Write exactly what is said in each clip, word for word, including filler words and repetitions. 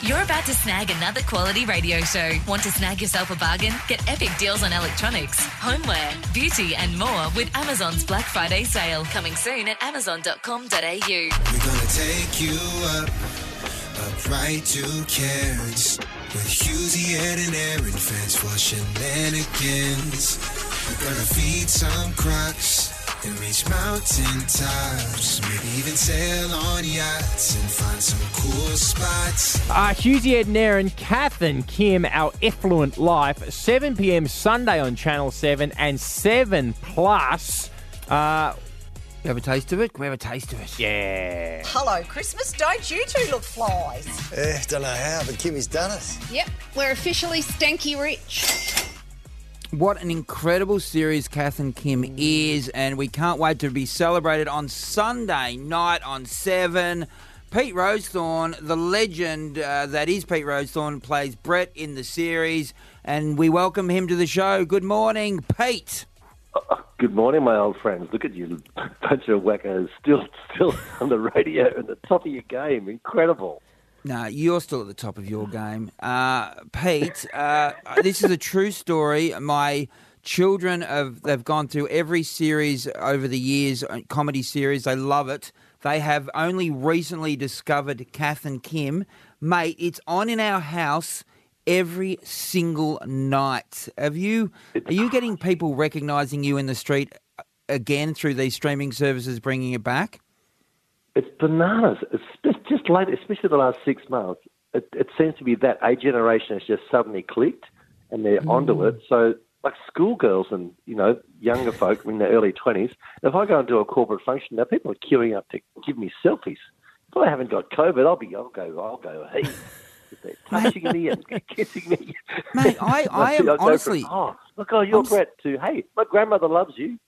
You're about to snag another quality radio show. Want to snag yourself a bargain? Get epic deals on electronics, homeware, beauty and more with Amazon's Black Friday sale. Coming soon at amazon dot com dot a u. We're gonna take you up, up right to Cairns. With Husey and an Aaron fans for shenanigans. We're gonna feed some crocs and reach mountain tops. Maybe even sail on yachts and find some cool spots. Uh, Husey, Ed and Aaron, Kath and Kim, Our Effluent Life, seven p.m. Sunday on Channel seven and seven plus. Uh, you have a taste of it? Can we have a taste of it? Yeah. Hello, Christmas. Don't you two look flies? Eh, don't know how, but Kimmy's done it. Yep, we're officially stanky rich. What an incredible series Kath and Kim is, and we can't wait to be celebrated on Sunday night on seven. Pete Rosethorn, the legend uh, that is Pete Rosethorn, plays Brett in the series, and we welcome him to the show. Good morning, Pete. Oh, good morning, my old friends. Look at you, bunch of wackos, still, still on the radio at the top of your game. Incredible. No, you're still at the top of your game. Uh, Pete, uh, this is a true story. My children, have they've gone through every series over the years, comedy series. They love it. They have only recently discovered Kath and Kim. Mate, it's on in our house every single night. Have you? Are you getting people recognising you in the street again through these streaming services, bringing it back? It's bananas. It's just, just late, especially the last six months. It, it seems to be that a generation has just suddenly clicked and they're mm. onto it. So, like schoolgirls and, you know, younger folk in their early twenties, if I go and do a corporate function, now people are queuing up to give me selfies. If I haven't got COVID, I'll be, I'll go, I'll go, hey, they're touching me and kissing me. Mate, I, I am I'll honestly... From, oh, look, oh, you're I'm... Brett too. Hey, my grandmother loves you.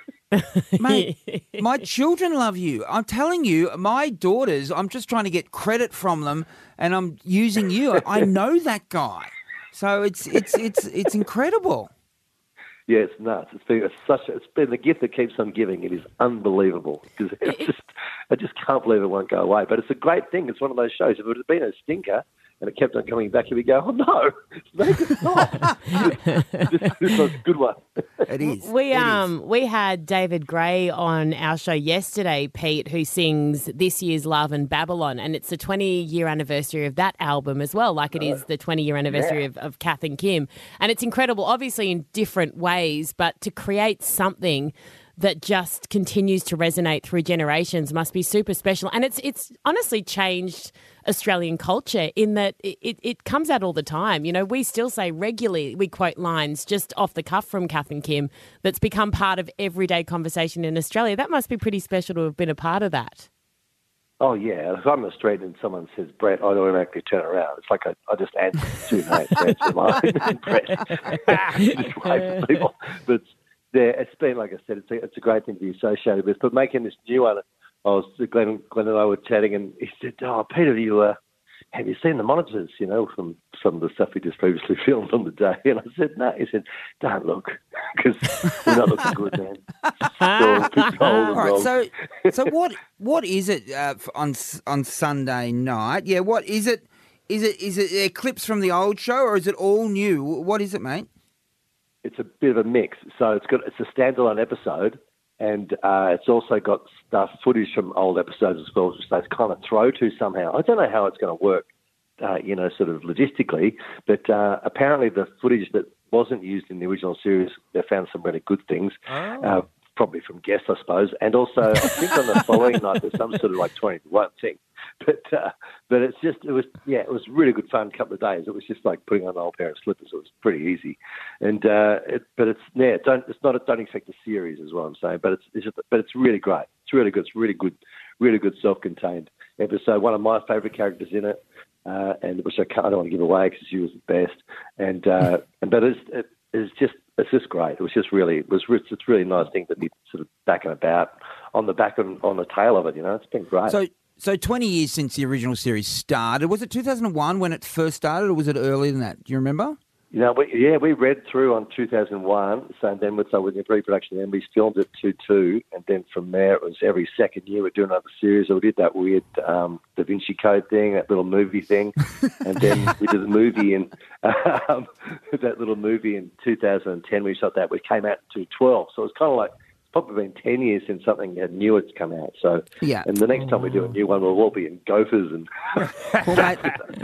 Mate, my children love you. I'm telling you, my daughters, I'm just trying to get credit from them and I'm using you. I know that guy. So it's it's it's it's incredible. Yeah, it's nuts. It's been it's such a, it's been the gift that keeps on giving. It is unbelievable. Because it's just I just can't believe it won't go away. But it's a great thing. It's one of those shows. If it had been a stinker and it kept on coming back, you'd go, oh no, make it stop. this, this was a good one. It is. We it um is. we had David Gray on our show yesterday, Pete, who sings this year's Love and Babylon, and it's the twenty-year anniversary of that album as well, like it is the twenty-year anniversary yeah. of, of Kath and Kim. And it's incredible, obviously in different ways, but to create something that just continues to resonate through generations must be super special. And it's it's honestly changed Australian culture in that it, it comes out all the time. You know, we still say regularly, we quote lines just off the cuff from Kath and Kim that's become part of everyday conversation in Australia. That must be pretty special to have been a part of that. Oh, yeah. If I'm in the street and someone says Brett, I automatically turn around. It's like I, I just answer two mates, answer mine, Brett. Just wave for people. But it's, yeah, it's been, like I said, it's a, it's a great thing to be associated with. But making this new one, I was Glenn, Glenn and I were chatting, and he said, "Oh, Peter, have you uh, have you seen the monitors? You know, from some of the stuff we just previously filmed on the day." And I said, "No." He said, "Don't look, because we're not looking good, man." So, all right. So, so what what is it uh, on on Sunday night? Yeah, what is it? Is it is it uh, clips from the old show, or is it all new? What is it, mate? It's a bit of a mix. So it's got it's a standalone episode. And uh, it's also got stuff, footage from old episodes as well, which they kind of throw to somehow. I don't know how it's going to work, uh, you know, sort of logistically, but uh, apparently the footage that wasn't used in the original series, they found some really good things, oh. uh, probably from guests, I suppose. And also, I think on the following night, there's some sort of like twenty to one thing. But uh, but it's just, it was, yeah, it was really good fun couple of days. It was just like putting on an old pair of slippers. It was pretty easy. And, uh, it, but it's, yeah, don't, it's not, a, don't expect a series is what I'm saying, but it's, it's just, but it's really great. It's really good. It's really good, really good self-contained episode. One of my favourite characters in it, uh, and which I can't, I don't want to give away because she was the best. And, uh, and but it's, it, it's just, it's just great. It was just really, it was, it's a really nice thing to be sort of back and about on the back and on the tail of it, you know, it's been great. So, So twenty years since the original series started. Was it two thousand one when it first started, or was it earlier than that? Do you remember? You know, we, yeah, we read through on two thousand one, so then with, so with the pre-production, then we filmed it two two, and then from there it was every second year we're doing another series. So we did that weird um, Da Vinci Code thing, that little movie thing, and then we did the movie in um, that little movie in two thousand ten. We shot that, which came out in two twelve. So it was kind of like it's probably been ten years since something had new it's come out. So yeah, and the next time we do a new one, we'll all be in Gophers and. Well, mate,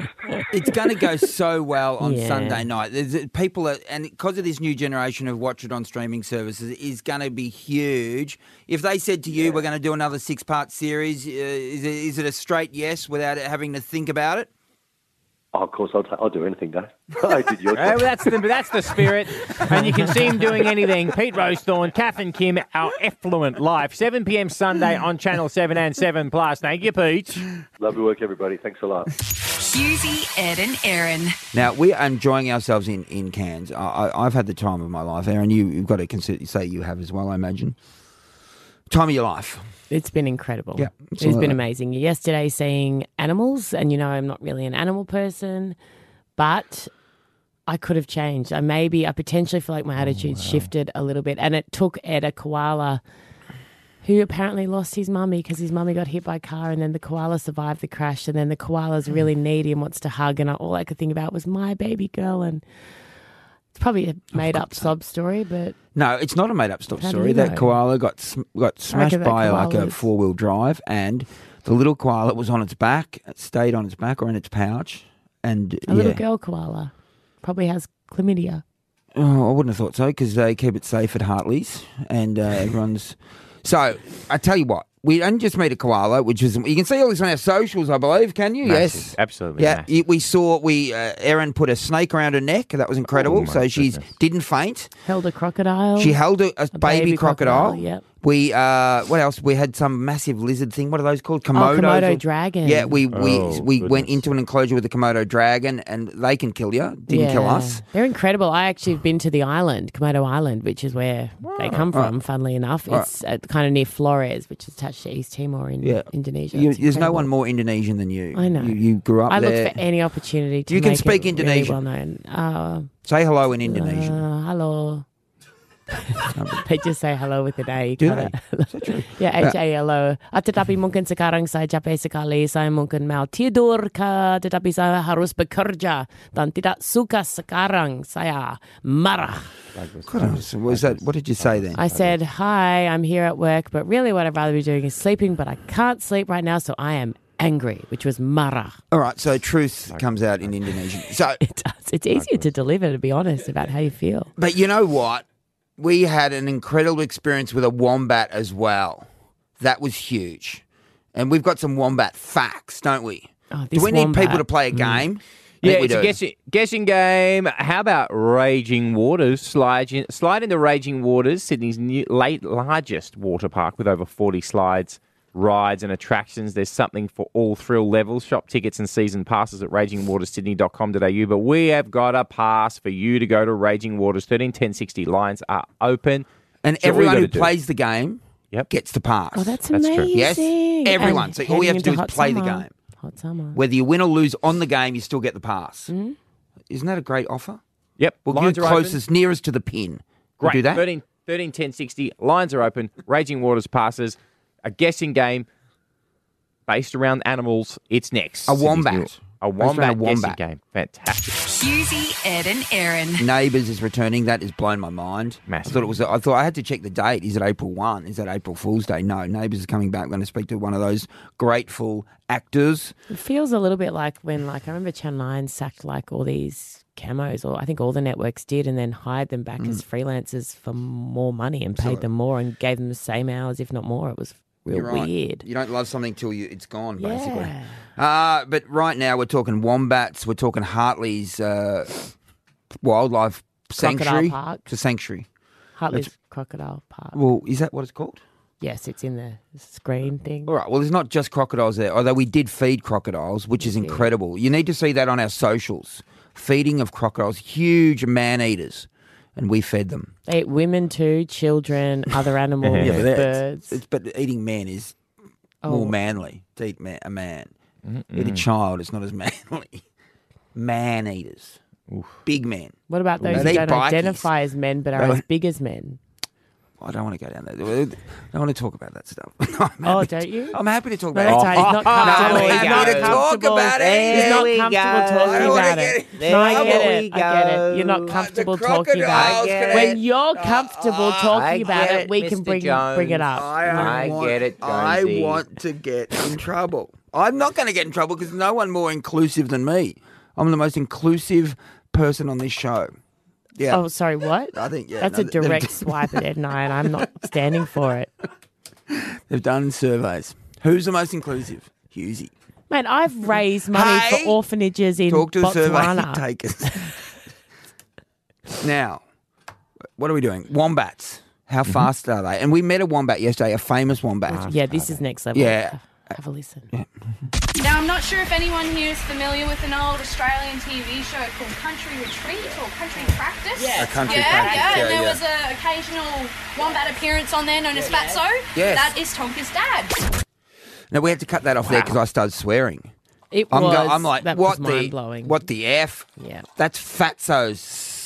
it's going to go so well on Yeah. Sunday night. There's, people are, and because of this new generation of watch it on streaming services, is going to be huge. If they said to you, yeah. we're going to do another six-part series, uh, is, it, is it a straight yes without having to think about it? Oh, of course, I'll, t- I'll do anything, Dave. I did your Oh, that's the that's the spirit, and you can see him doing anything. Pete Rosethorn, Kath and Kim, Our Effluent Life, seven p.m. Sunday on Channel seven and seven Plus. Thank you, Pete. Lovely work, everybody. Thanks a lot. Husey, Ed and Aaron. Now, we are enjoying ourselves in, in Cairns. I, I, I've had the time of my life. Aaron, you, you've got to consider, say you have as well, I imagine. Time of your life. It's been incredible. Yeah, it's been absolutely. amazing. Yesterday seeing animals, and you know I'm not really an animal person, but I could have changed. I maybe, I potentially feel like my attitude Oh, shifted a little bit, and it took Ed, a koala, who apparently lost his mummy because his mummy got hit by a car, and then the koala survived the crash, and then the koala's really needy and wants to hug, and all I could think about was my baby girl, and it's probably a made-up sob story, but... No, it's not a made-up stop How do story. you That know? koala got sm- got smashed that by like a koala's- four-wheel drive, and the little koala was on its back, it stayed on its back or in its pouch, and A yeah. little girl koala probably has chlamydia. Oh, I wouldn't have thought so because they keep it safe at Hartley's, and uh, everyone's. So I tell you what, we didn't just meet a koala, which is you can see all this on our socials, I believe. Can you? Massive, Yes, absolutely Yeah, massive. y- we saw we uh, Erin put a snake around her neck. That was incredible. Oh, my so she goodness. didn't faint. Held a crocodile. She held a, a, A baby, baby crocodile. crocodile, yep. We uh, what else? We had some massive lizard thing. What are those called? Komodos. Oh, Komodo or- dragon. Yeah, we we Oh, we went goodness. into an enclosure with a Komodo dragon, and they can kill you. Didn't kill Yeah. us. They're incredible. I actually have been to the island, Komodo Island, which is where they come from, funnily enough. Right. It's uh, kind of near Flores, which is attached to East Timor in Yeah. Indonesia. You, It's there's no incredible. one more Indonesian than you. I know. You, you grew up I there. look for any opportunity to You can make speak it Indonesian. really well known. Uh, Say hello in Indonesian. uh, hello. They just say hello with an A. Do kinda. they? Is that true? Ya, H A L O. Ah, tetapi mungkin sekarang saya capek sekali. Saya mungkin mau tidur, ka, tetapi saya harus bekerja dan tidak suka sekarang. Saya marah. Goodness, was that? What did you say then? I said, hi, I'm here at work, but really what I'd rather be doing is sleeping, but I can't sleep right now, so I am angry, which was marah. All right, so truth comes out in Indonesian. So, It does. It's easier to deliver, to be honest, about how you feel. but you know what? We had an incredible experience with a wombat as well. That was huge, and we've got some wombat facts, don't we? Oh, Do this we need wombat. people to play a game? I Yeah, think we it's a do. guessing, guessing game. How about Raging Waters? Slide, in, slide into Raging Waters, Sydney's new, late, largest water park with over forty slides, rides and attractions. There's something for all thrill levels. Shop tickets and season passes at raging waters sydney dot com dot a u. But we have got a pass for you to go to Raging Waters. thirteen ten sixty lines are open. And So what we everyone who gotta do- plays the game Yep. gets the pass. Oh, that's That's true. amazing. Yes, everyone. And So all you have to do heading is into play hot the summer. game. Hot summer. Whether you win or lose on the game, you still get the pass. Mm-hmm. Isn't that a great offer? Yep. Well, lines you are open. closest, nearest to the pin. We'll Great. do that. thirteen, thirteen ten sixty. Lines are open. Raging Waters passes. A guessing game based around animals. It's next. A Sydney's wombat. new- A Based around a wombat, guessing wombat. game. Fantastic. Husey, Ed and Aaron. Neighbours is returning. That has blown my mind. Massive. I thought it was. I thought I had to check the date. Is it April first? Is that April Fool's Day? No. Neighbours is coming back. I'm going to speak to one of those grateful actors. It feels a little bit like when, like, I remember Channel nine sacked, like, all these camos, or I think all the networks did, and then hired them back Mm. as freelancers for more money and paid them more and gave them the same hours, if not more. It was real You're right. weird. You don't love something till you it's gone, basically. Yeah. Uh, but right now we're talking wombats. We're talking Hartley's uh, wildlife Crocodile sanctuary. Park. It's a sanctuary. Hartley's Crocodile Park. Well, is that what it's called? Yes, it's in the screen thing. All right. Well, there's not just crocodiles there, although we did feed crocodiles, which is incredible. You need to see that on our socials. Feeding of crocodiles, huge man eaters, and we fed them. They ate women too, children, other animals, Yeah, but that's- birds. It's, but eating men is Oh. more manly. To eat man, a man, Mm-mm. eat a child, it's not as manly. Man eaters. Big men. What about those They who eat don't bikies. identify as men but are They- as big as men? I don't want to go down there. I don't want to talk about that stuff. I'm Oh, happy don't to- you? I'm happy to talk No, about that's it. right. He's not Oh, comfortable. there He's we not go. to talk comfortable. about it. He's There not we comfortable go. I talking don't wanna about get it. it. No, I There get we it. I get it. You're go. not comfortable The talking about crocodile's it. gonna- When you're comfortable I talking about get it, it, we can Mister bring bring it up. I, I want, get it, I Jonesy. want to get in trouble. I'm not going to get in trouble because no one more inclusive than me. I'm the most inclusive person on this show. Yeah. Oh, sorry, what? I think, yeah. That's no, a direct they've- swipe at Ed and I, and I'm not standing for it. They've done surveys. Who's the most inclusive? Hughesy. Man, I've raised money Hey, for orphanages in Talk to the survey Botswana. takers. Now, what are we doing? Wombats. How Mm-hmm. fast are they? And we met a wombat yesterday, a famous wombat. Yeah, this is next level. Yeah. Have a listen. Now, I'm not sure if anyone here is familiar with an old Australian T V show called Country Retreat or Country Practice. A country yeah, practice, yeah, yeah, and there yeah. was an occasional wombat appearance on there known as Fatso. Yes. That is Tonka's dad. Now, we had to cut that off there because I started swearing. It I'm, was. go- I'm like, that what was the, mind-blowing. what the F? Yeah. That's Fatso's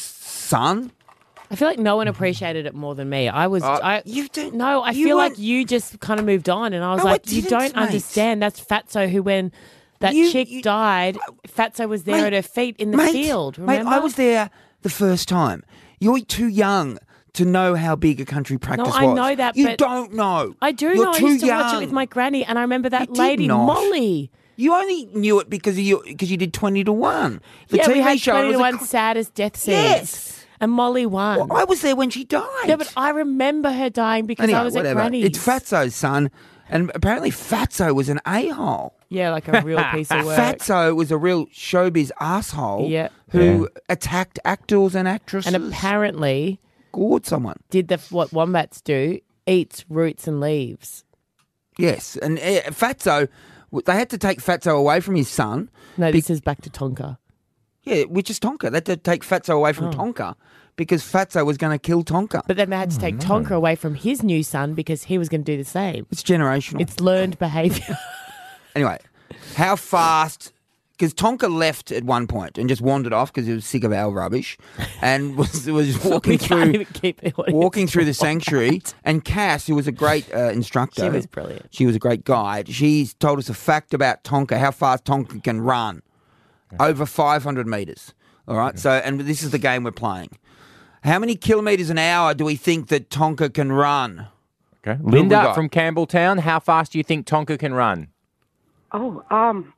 son? I feel like no one appreciated it more than me. I was. Uh, I you don't- No, I you feel like weren't- you just kind of moved on, and I was No, I like, you didn't, don't mate. understand. That's Fatso who, when that You- chick you- died, Fatso was there Mate, at her feet in the mate, field. Mate, Remember? I was there the first time. You're too young to know how big a country practice I was. know that, You but- don't know. I do You're know. I too used to young. watch it with my granny, and I remember that You did lady, not. Molly. You only knew it because of you because you did twenty to one. The yeah, T V we had show twenty was to a one cr- saddest death scenes. Yes. And Molly won. Well, I was there when she died. yeah, but I remember her dying because Anyway, I was whatever. at Granny's. It's Fatso's son, and apparently Fatso was an a-hole. Yeah, like a real piece of work. Fatso was a real showbiz asshole Yeah. who attacked actors and actresses. And apparently gored someone. did the what wombats do, eats roots and leaves. Yes, and uh, Fatso, they had to take Fatso away from his son. No, this is back to Tonka. Yeah, which is Tonka. They had to take Fatso away from Oh. Tonka because Fatso was going to kill Tonka. But then they had to take Tonka away from his new son because he was going to do the same. It's generational. It's learned behaviour. Anyway, how fast? Because Tonka left at one point and just wandered off because he was sick of our rubbish, and was was walking we through can't even keep the audience walking through the quiet. sanctuary. And Cass, who was a great uh, instructor, She was brilliant. She was a great guide. She told us a fact about Tonka, how fast Tonka can run, over five hundred meters. All right, so and this is the game we're playing. How many kilometers an hour do we think that Tonka can run? Okay. Who have we Linda got? from Campbelltown, how fast do you think Tonka can run? Oh, um,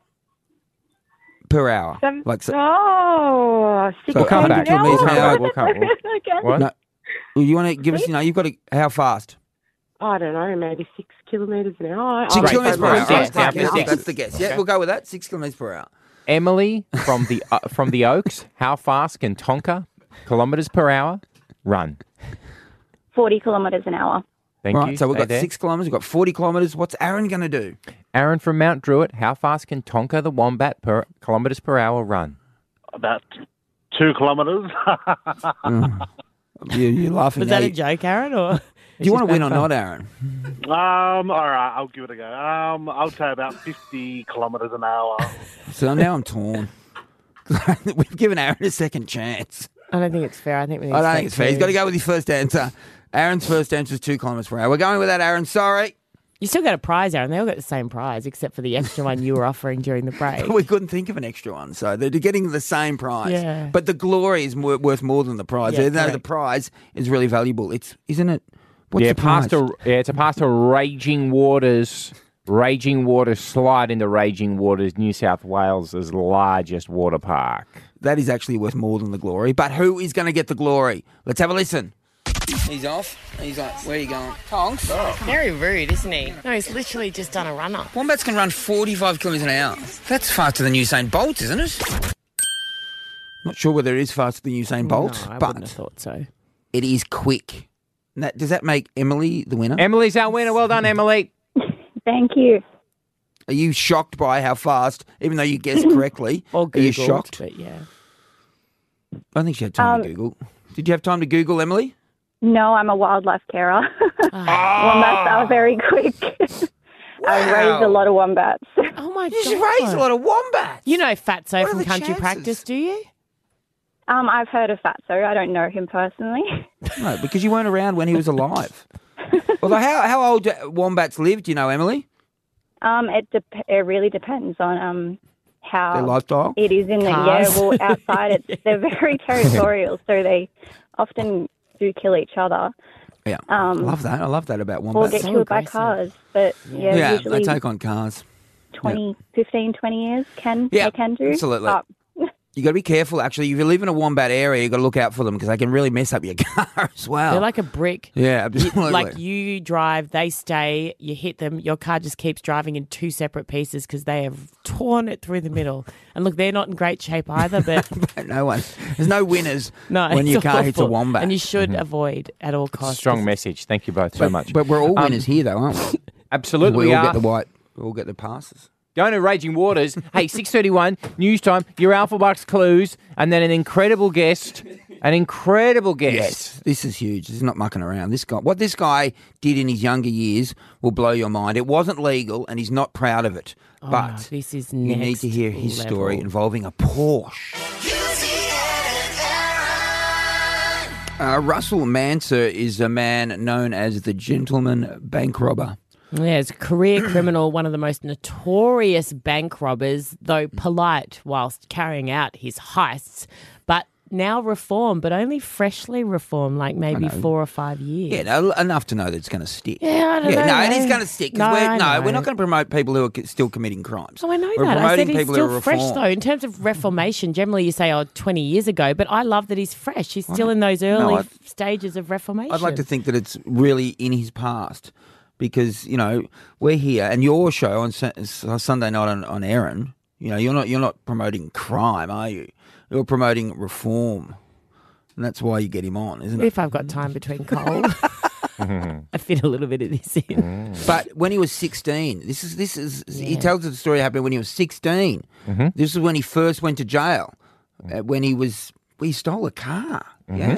Per hour, seven, like so, oh, six So We'll come back. kilometres We'll an come hour. back. We'll come. We'll, Okay. what? no. You want to give us? You know, you've got to how fast? I don't know, maybe six kilometres an hour. Six I- kilometres per Right, hour. six, All right, down yeah, to six. That's the guess. Yeah, Okay. we'll go with that. Six kilometres per hour. Emily from the uh, from the Oaks, how fast can Tonka, kilometres per hour, run? forty kilometres an hour. Thank right, you. so we've Stay got there. six kilometres. We've got forty kilometres. What's Aaron going to do? Aaron from Mount Druitt, how fast can Tonka the wombat per kilometres per hour run? About two kilometres. Mm. You, you're laughing. Was that now. a joke, Aaron? Or Do you want to win or not, Aaron? Um, all right, I'll give it a go. Um, I'll say about fifty kilometres an hour. So now I'm torn. We've given Aaron a second chance. I don't think it's fair. I think we need I to don't take think it's fair. He's two. got to go with his first answer. Aaron's first answer is two kilometres per hour. We're going with that, Aaron. Sorry. You still got a prize, Aaron. They all got the same prize, except for the extra one you were offering during the break. We couldn't think of an extra one, so they're getting the same prize. Yeah. But the glory is more, worth more than the prize. Yeah, Even though the correct. prize is really valuable. It's isn't it? What's yeah, the prize? past a, yeah, it's a past a Raging Waters, Raging Waters slide into Raging Waters, New South Wales' largest water park. That is actually worth more than the glory. But who is going to get the glory? Let's have a listen. He's off. He's like, where are you going? Tonks? Very rude, isn't he? No, he's literally just done a runner. Wombats can run forty-five kilometres an hour. That's faster than Usain Bolt, isn't it? Not sure whether it is faster than Usain Bolt, No, I but wouldn't have thought so. it is quick. And that, does that make Emily the winner? Emily's our winner. Well done, Emily. Thank you. Are you shocked by how fast, even though you guessed correctly, Or are you Googled, shocked? but yeah. I don't think she had time Um, to Google. Did you have time to Google, Emily? No, I'm a wildlife carer. Wombats are very quick. I've raised a lot of wombats. Oh my You god. should raise a lot of wombats. You know Fatso What are from the Country chances? Practice, do you? Um, I've heard of Fatso. I don't know him personally. No, because you weren't around when he was alive. Although, how how old do wombats live? Do you know, Emily? Um, it dep- it really depends on um how Their lifestyle? it is in the yeah. Cars. Well, outside it's they're very territorial, so they often do kill each other. Yeah, Um, love that. I love that about Or wombats. get killed by cars. But yeah, yeah, usually they take on cars. twenty, fifteen, twenty years can Yeah, they can do. absolutely. But You got to be careful, actually. If you live in a wombat area, you got to look out for them because they can really mess up your car as well. They're like a brick. Yeah, You- absolutely. like you drive, they stay, you hit them, your car just keeps driving in two separate pieces because they have torn it through the middle. And look, they're not in great shape either, but no one. There's no winners no, when it's your car hits a awful. wombat. And you should avoid at all costs. Strong message. Thank you both so But- much. But we're all Um, winners here, though, aren't we? Absolutely, we we all are. get the white. We all get the passes. Going to Raging Waters. Hey, six thirty-one, news time, your Alpha Bucks clues, and then an incredible guest. An incredible guest. Yes, this is huge. This is not mucking around. This guy, what this guy did in his younger years will blow your mind. It wasn't legal, and he's not proud of it. Oh, but this is you need next to hear his level. story involving a Porsche. Uh, Russell Manser is a man known as the gentleman bank robber. Yeah, he's a career criminal, one of the most notorious bank robbers, though polite whilst carrying out his heists, but now reformed, but only freshly reformed, like maybe know. four or five years. Yeah, no, enough to know that it's going to stick. Yeah, I don't yeah, know. No, it is going to stick. 'Cause No, we're, I no, know. we're not going to promote people who are c- still committing crimes. Oh, I know we're that. I promoting said he's people who still are fresh, reformed. though. In terms of reformation, generally you say, oh, twenty years ago, but I love that he's fresh. He's still in those early I'd- stages of reformation. I'd like to think that it's really in his past because, you know, we're here and your show on Su- on Sunday night on, on Erin, you know, you're not you're not promoting crime, are you? You're promoting reform. And that's why you get him on, isn't it? If I've got time between cold, I fit a little bit of this in. But when he was sixteen, this is this is he Yeah. tells the story happening when he was sixteen. Mm-hmm. This is when he first went to jail. Uh, when he was he stole a car. Yeah.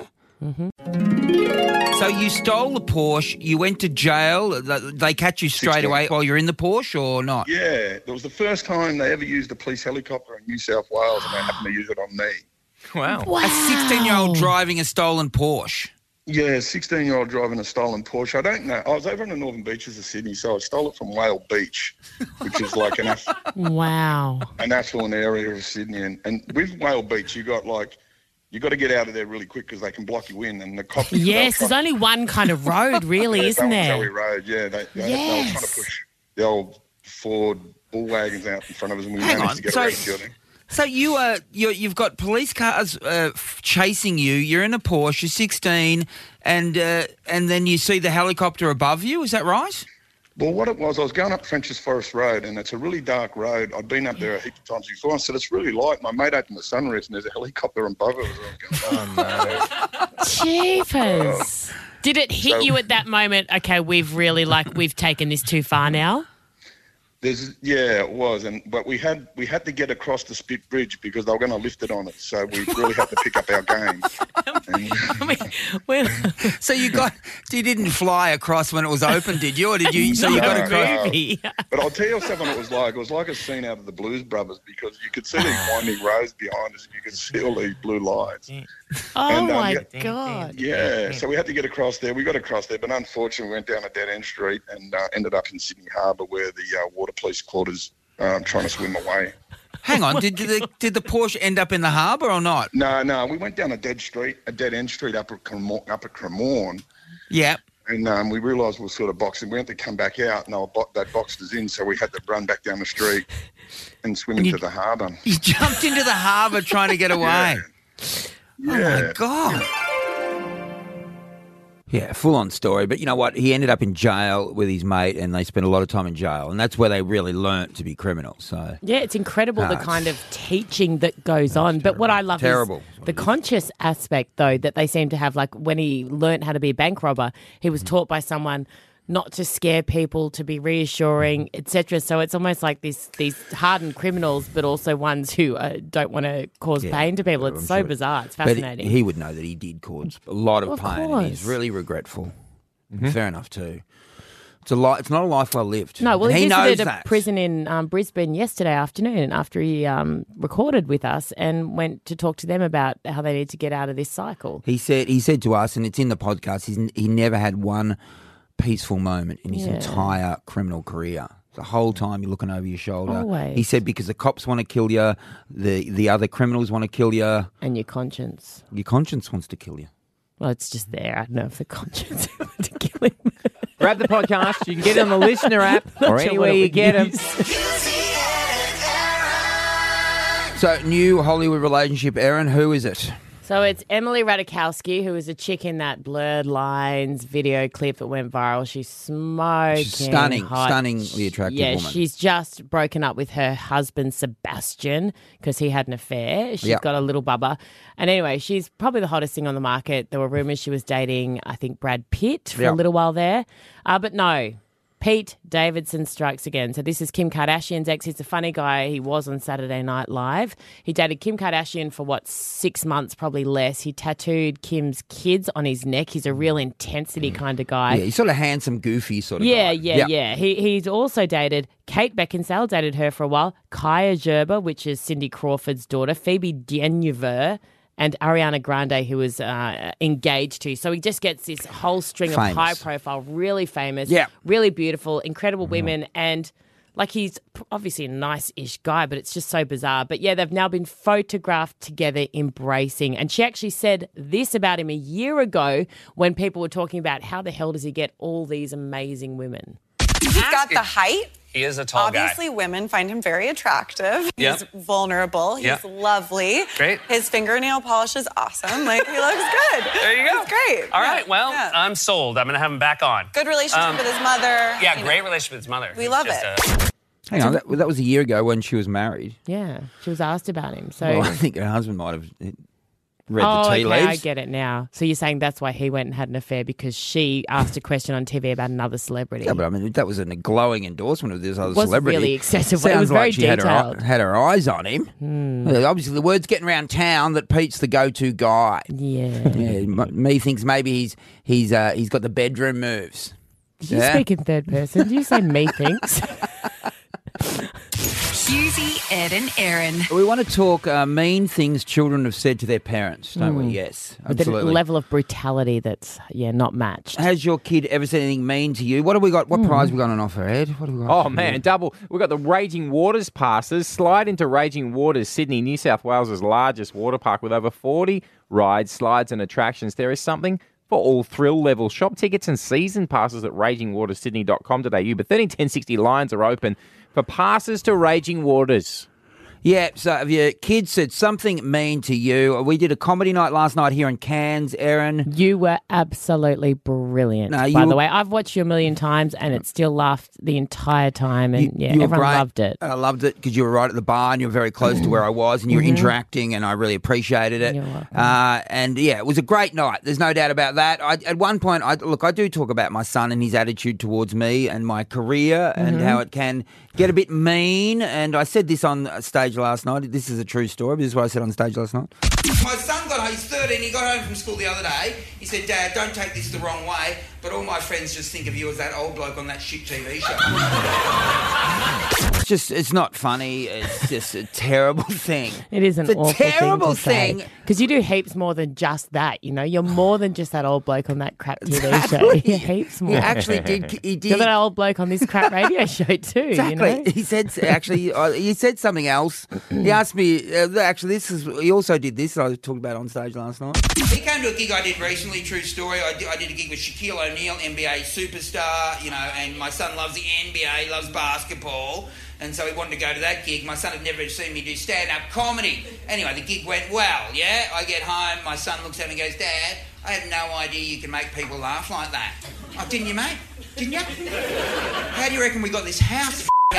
So you stole the Porsche. You went to jail. Th- They catch you straight sixteen. away while you're in the Porsche, or not? Yeah, it was the first time they ever used a police helicopter in New South Wales, and they happened to use it on me. Wow. A sixteen-year-old driving a stolen Porsche. Yeah, sixteen-year-old driving a stolen Porsche. I don't know. I was over in the northern beaches of Sydney, so I stole it from Whale Beach, which is like an aff- Wow. an affluent area of Sydney. And, and with Whale Beach, you got like you got to get out of there really quick because they can block you in, and the cops. Yes, there's only one kind of road, really, yeah, isn't Ballanzaley there? Road, yeah. They, they, they were trying Yes. to push the old Ford bull wagons out in front of us, and we Hang managed on, to get so- around shooting. So you uh, you're, you've got police cars uh, f- chasing you. You're in a Porsche. You're sixteen, and uh, and then you see the helicopter above you. Is that right? Well, what it was, I was going up French's Forest Road, and it's a really dark road. I'd been up there a heap of times before. I said, it's really light. My mate opened the sunroof, and there's a helicopter above it. I was like, oh, Jeepers. Did it hit So- you at that moment, okay, we've really, like, we've taken this too far now? There's, yeah, it was, and but we had we had to get across the Spit Bridge because they were going to lift it on us, so we really had to pick up our game. And, I mean, well, So you got you didn't fly across when it was open, did you? Or did you? So you got No, across. no. But I'll tell you something it was like. It was like a scene out of the Blues Brothers because you could see these winding roads behind us and you could see all these blue lights. oh, And, um, my yeah. God. Yeah, so we had to get across there. We got across there, but unfortunately we went down a dead-end street and uh, ended up in Sydney Harbour where the uh, water police caught us um, trying to swim away. Hang on, did the did the Porsche end up in the harbour or not? No, no, we went down a dead street, a dead-end street up at Cremorne, up at Cremorne, Yeah. and um, we realised we were sort of boxing. We had to come back out, and they, were bo- they boxed us in, so we had to run back down the street and swim into the harbour. You jumped into the harbour trying to get away. Yeah. Oh my God. Yeah, full on story. But you know what? He ended up in jail with his mate and they spent a lot of time in jail. And that's where they really learnt to be criminals. So Yeah, it's incredible No, the it's- kind of teaching that goes on. But what I love Terrible. is the conscious aspect, though, that they seem to have. Like when he learnt how to be a bank robber, he was taught by someone not to scare people, to be reassuring, et cetera. So it's almost like this, these hardened criminals, but also ones who uh, don't want to cause Yeah, pain to people. It's I'm so sure. bizarre. It's But fascinating. he would know that he did cause a lot of, Of pain. And he's course. really regretful. Mm-hmm. Fair enough too. It's a li- It's not a life well lived. No, well, And he, he knows visited a that. prison in um, Brisbane yesterday afternoon after he um, recorded with us and went to talk to them about how they need to get out of this cycle. He said he said to us, and it's in the podcast, he's, he never had one peaceful moment in his Yeah. entire criminal career. The whole time you're looking over your shoulder. Always. He said because the cops want to kill you, the, the other criminals want to kill you. And your conscience. Your conscience wants to kill you. Well, it's just there. I don't know if the conscience wants to kill him. Grab the podcast. You can get it on the listener app Not or sure anywhere what it you would get them. use. So, new Hollywood relationship, Erin, who is it? So it's Emily Ratajkowski, who was a chick in that Blurred Lines video clip that went viral. She's smoking She's stunning, hot. stunningly attractive yeah, woman. she's just broken up with her husband, Sebastian, because he had an affair. She's Yep. got a little bubba. And anyway, she's probably the hottest thing on the market. There were rumours she was dating, I think, Brad Pitt for Yep. a little while there. Uh, but no, Pete Davidson strikes again. So this is Kim Kardashian's ex. He's a funny guy. He was on Saturday Night Live. He dated Kim Kardashian for, what, six months, probably less. He tattooed Kim's kids on his neck. He's a real intensity kind of guy. Yeah, he's sort of handsome, goofy sort of Yeah, guy. yeah, Yep. yeah. He he's also dated Kate Beckinsale, dated her for a while. Kaya Gerber, which is Cindy Crawford's daughter. Phoebe Dynevor. And Ariana Grande, who was uh, engaged to. So he just gets this whole string Famous. of high profile, really famous, Yeah. really beautiful, incredible women. And like he's p- obviously a nice-ish guy, but it's just so bizarre. But yeah, they've now been photographed together embracing. And she actually said this about him a year ago when people were talking about how the hell does he get all these amazing women? He's got the height. He is a tall Obviously, women find him very attractive. Yeah. He's vulnerable. He's Yeah. lovely. Great. His fingernail polish is awesome. Like, he looks good. There you go. He's great. All Yeah. right, well, Yeah. I'm sold. I'm going to have him back on. Good relationship Um, with his mother. Yeah, you great know. relationship with his mother. We He's love just it. a- Hang on, that, that was a year ago when she was married. Yeah, she was asked about him. So Well, I think her husband might have read oh, the tea okay, I leaves. get it now. So you're saying that's why he went and had an affair because she asked a question on T V about another celebrity. Yeah, but I mean, that was a glowing endorsement of this other Was celebrity. really excessive. It Sounds was like very she had her, detailed. had her eyes on him. Hmm. Well, obviously, the word's getting around town that Pete's the go-to guy. Yeah. yeah m- me thinks maybe he's he's uh, he's got the bedroom moves. Did you Yeah? speak in third person? Did you say me thinks? Husey, Ed and Erin. We want to talk uh, mean things children have said to their parents, don't we? Mm. Yes, With a absolutely. level of brutality that's, yeah, not matched. Has your kid ever said anything mean to you? What have we got? What Mm. prize we got on offer, Ed? What have we got? Oh, man, double. We've got the Raging Waters passes. Slide into Raging Waters, Sydney, New South Wales' largest water park with over forty rides, slides and attractions. There is something for all thrill levels. Shop tickets and season passes at raging waters sydney dot com dot a u. But thirteen ten sixty lines are open for passes to Raging Waters. Yeah, so have your kids said something mean to you? We did a comedy night last night here in Cairns, Erin. You were absolutely brilliant, No, by you the were- way. I've watched you a million times and it still laughed the entire time. And You- yeah, you were everyone great. loved it. I loved it because you were right at the bar and you were very close to where I was and you were Mhm. interacting and I really appreciated it. You're welcome. Uh, and yeah, it was a great night. There's no doubt about that. I, at one point, I, look, I do talk about my son and his attitude towards me and my career and Mhm. how it can get a bit mean. And I said this on stage last night. This is a true story, but this is what I said on stage last night. My son got home, he's thirteen, he got home from school the other day. He said, Dad, don't take this the wrong way, but all my friends just think of you as that old bloke on that shit T V show. It's just, it's not funny. It's just a terrible thing. It is an It's a awful terrible thing. thing. Because you do heaps more than just that, you know? You're more than just that old bloke on that crap T V show. Exactly. You're heaps more. He actually did. He did. You're that old bloke on this crap radio show too, Exactly. you know? He said actually. Uh, he said something else. He asked me. Uh, actually, this is. He also did this. I talked about on stage last night. He came to a gig I did recently. True story. I did, I did a gig with Shaquille O'Neal, N B A superstar. You know, and my son loves the N B A. He loves basketball. And so he wanted to go to that gig. My son had never seen me do stand-up comedy. Anyway, the gig went well, yeah? I get home, my son looks at me and goes, Dad, I had no idea you can make people laugh like that. Oh, didn't you, mate? Didn't you? How do you reckon we got this house, you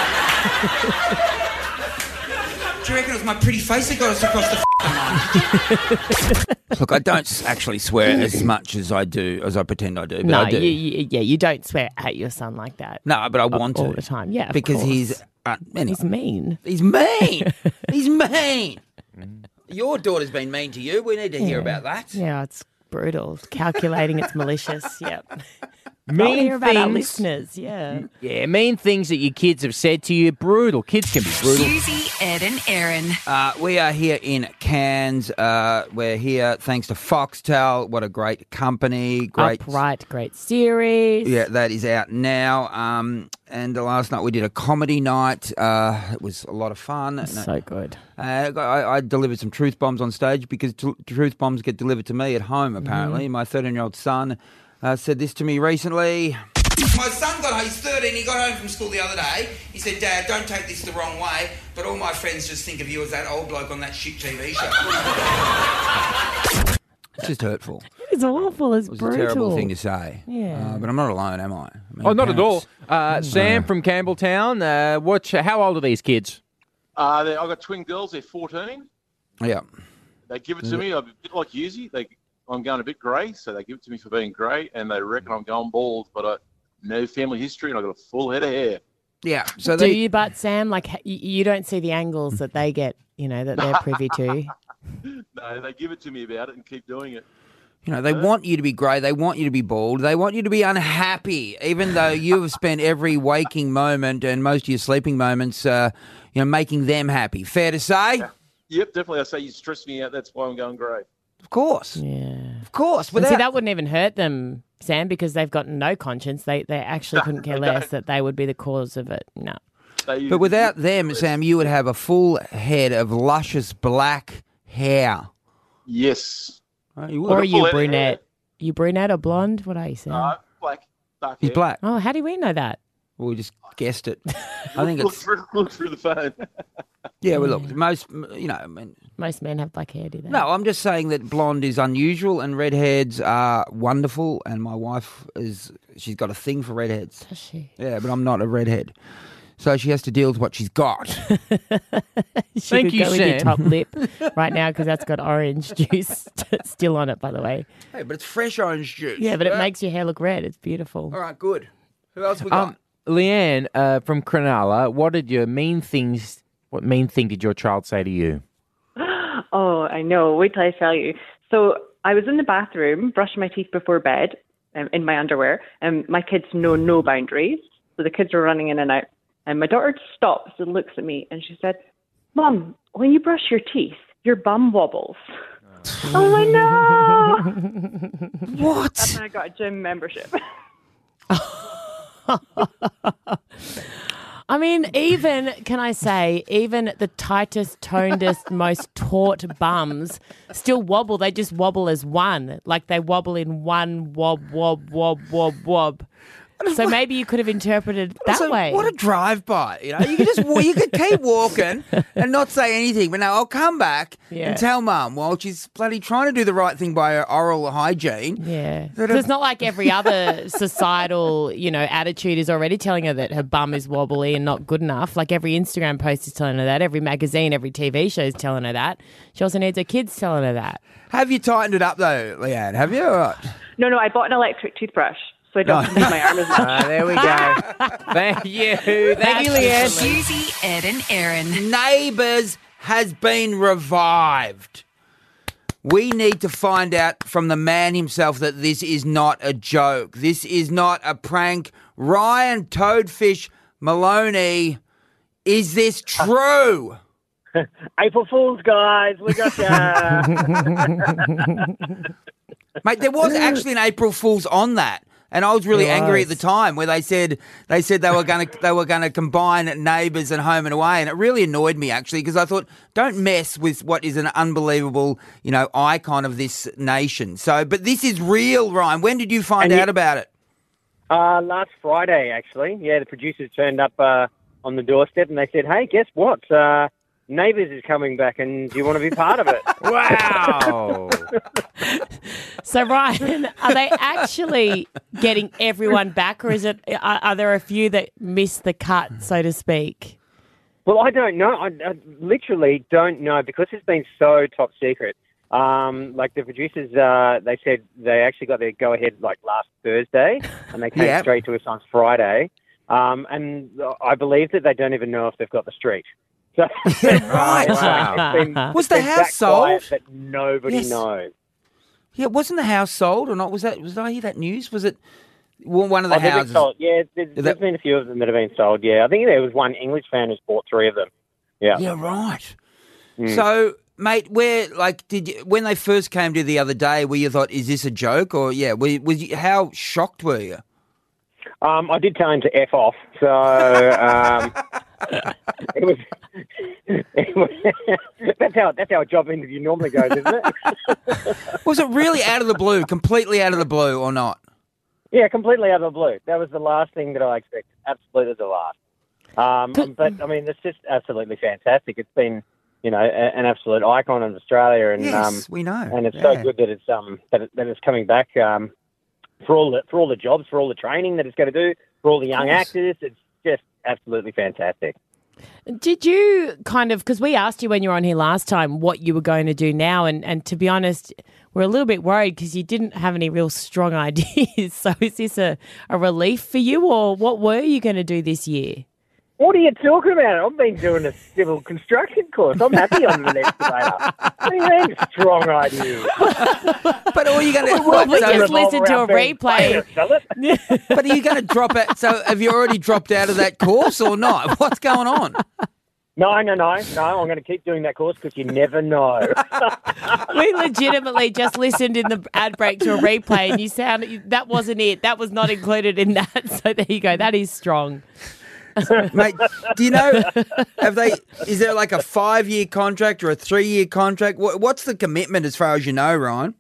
Do you reckon it was my pretty face that got us across the line? Look, I don't actually swear as much as I do, as I pretend I do, but No, I do. You, you, yeah, you don't swear at your son like that. No, but I want all to. the time. Yeah, of because course. he's uh, anyway. He's mean. He's mean. He's mean. Your daughter's been mean to you. We need to hear Yeah. about that. Yeah, it's brutal. It's calculating. It's malicious. Yep. I'll Mean hear about our things. listeners, yeah. Yeah, mean things that your kids have said to you. Brutal. Kids can be brutal. Susie, Ed, and Aaron. Uh, we are here in Cairns. Uh, we're here thanks to Foxtel. What a great company. Great. Upright, great series. Yeah, that is out now. Um, and uh, last night we did a comedy night. Uh, it was a lot of fun. So good. Uh, I, I delivered some truth bombs on stage because t- truth bombs get delivered to me at home, apparently. My thirteen-year-old son uh, said this to me recently. My son got home, he's thirteen, he got home from school the other day. He said, Dad, don't take this the wrong way, but all my friends just think of you as that old bloke on that shit T V show. It's just hurtful. It's awful. It's It was brutal. a terrible thing to say. Yeah. Uh, but I'm not alone, am I? I mean, Oh, not at all. parents- Uh, Sam from Campbelltown. Uh, what, how old are these kids? Uh, they- I've got twin girls. They're fourteen. Yeah. They give it to me. I'm a bit like Yuzi. They, I'm going a bit grey, so they give it to me for being grey, and they reckon I'm going bald, but I no family history, and I've got a full head of hair. Yeah. So Do they, you, but Sam, like y- you don't see the angles that they get, you know, that they're privy to. No, they give it to me about it and keep doing it. You know, they want you to be grey. They want you to be bald. They want you to be unhappy, even though you have spent every waking moment and most of your sleeping moments, uh, you know, making them happy. Fair to say? Yep, definitely. I say you stress me out. That's why I'm going grey. Of course. Yeah. Of course. And see, Without, that wouldn't even hurt them, Sam, because they've got no conscience. They they actually couldn't care they less don't. that they would be the cause of it. No. They, but without them, Sam, you would have a full head of luscious black hair. Yes. Oh, you would. Or are full you head of brunette? You brunette or blonde? What are you, Sam? Uh, black, dark He's hair. black. Oh, how do we know that? Well, we just guessed it. I think Look it's... through, look through the phone. Yeah, well, look, most, you know... I mean, Most men have black hair, do they? no, I'm just saying that blonde is unusual and redheads are wonderful, and my wife is... She's got a thing for redheads. Does she? Yeah, but I'm not a redhead. So she has to deal with what she's got. She Thank could you, go with your Sam. top lip right now because that's got orange juice still on it, by the way. Hey, but it's fresh orange juice. Yeah, but it makes your hair look red. It's beautiful. All right, good. Who else we got? Um, Leanne uh, from Cronulla, what did your mean things, what mean thing did your child say to you? Oh, I know. Wait till I tell you. So I was in the bathroom brushing my teeth before bed um, in my underwear, and my kids know no boundaries. So the kids were running in and out. And my daughter stops and looks at me, and she said, Mum, when you brush your teeth, your bum wobbles. Oh, I know. What? That's when I got a gym membership. I mean, even, can I say, even the tightest, tonedest, most taut bums still wobble. They just wobble as one. Like they wobble in one wob, wob, wob, wob, wob. So maybe you could have interpreted that So way. What a drive-by, you know? You could just wa- you could keep walking and not say anything, but now I'll come back Yeah. and tell Mum while she's bloody trying to do the right thing by her oral hygiene. Yeah. That So a- it's not like every other societal, you know, attitude is already telling her that her bum is wobbly and not good enough. Like every Instagram post is telling her that. Every magazine, every T V show is telling her that. She also needs her kids telling her that. Have you tightened it up though, Leanne? Have you? All right. No, no, I bought an electric toothbrush, so I don't use my arm as much. Ah, there we go. Thank you. Thank you, Leanne. Susie, Ed, and Aaron. Neighbours has been revived. We need to find out from the man himself that this is not a joke. This is not a prank. Ryan Toadfish Maloney, is this true? April Fools, guys. We got ya. Mate, there was actually an April Fool's on that. And I was really There angry was. at the time where they said they said they were going to they were going to combine Neighbours and Home and Away, and it really annoyed me actually because I thought don't mess with what is an unbelievable you know icon of this nation. So, but this is real, Ryan. When did you find And out you- about it? uh, last Friday, actually. Yeah, the producers turned up uh, on the doorstep and they said, hey, guess what? Uh, Neighbours is coming back and do you want to be part of it? Wow. So, Ryan, are they actually getting everyone back, or is it? Are, are there a few that miss the cut, so to speak? Well, I don't know. I, I literally don't know because it's been so top secret. Um, like the producers, uh, they said they actually got their go-ahead like last Thursday and they came Yeah. straight to us on Friday. Um, and I believe that they don't even know if they've got the street. So, Right. it's Wow. it's been- Was it's the been house that quiet sold? that nobody Yes. knows. Yeah, wasn't the house sold or not? Was that was I hear that news? Was it? Well, one of the Oh, they've been houses. sold. Yeah, there's, that- there's been a few of them that have been sold. Yeah, I think there was one English fan who's bought three of them. Yeah. Yeah, right. Mm. So, mate, where like did you, when they first came to you the other day, were you thought, is this a joke, or yeah, were, was you, how shocked were you? Um, I did tell him to F off, so um, it was. It was that's how that's how a job interview normally goes, isn't it? Was it really out of the blue, completely out of the blue, or not? Yeah, completely out of the blue. That was the last thing that I expected. Absolutely the last. Um, but I mean, it's just absolutely fantastic. It's been, you know, a, an absolute icon of Australia, and Yes, um, we know. and it's Yeah. so good that it's um that, it, that it's coming back um for all the for all the jobs, for all the training that it's going to do, for all the young course. actors. It's just absolutely fantastic. Did you kind of, because we asked you when you were on here last time what you were going to do now, and, and to be honest, we're a little bit worried because you didn't have any real strong ideas. So is this a, a relief for you, or what were you going to do this year? What are you talking about? I've been doing a civil construction course. I'm happy I'm an excavator. What do you mean, strong ideas? But are you going to? Well, we just listened to a replay. But are you going to drop out? So have you already dropped out of that course or not? What's going on? No, no, no, no. I'm going to keep doing that course because you never know. We legitimately just listened in the ad break to a replay, and you sound that wasn't it. That was not included in that. So there you go. That is strong. Mate, do you know, have they, is there like a five-year contract or a three-year contract? What, what's the commitment as far as you know, Ryan?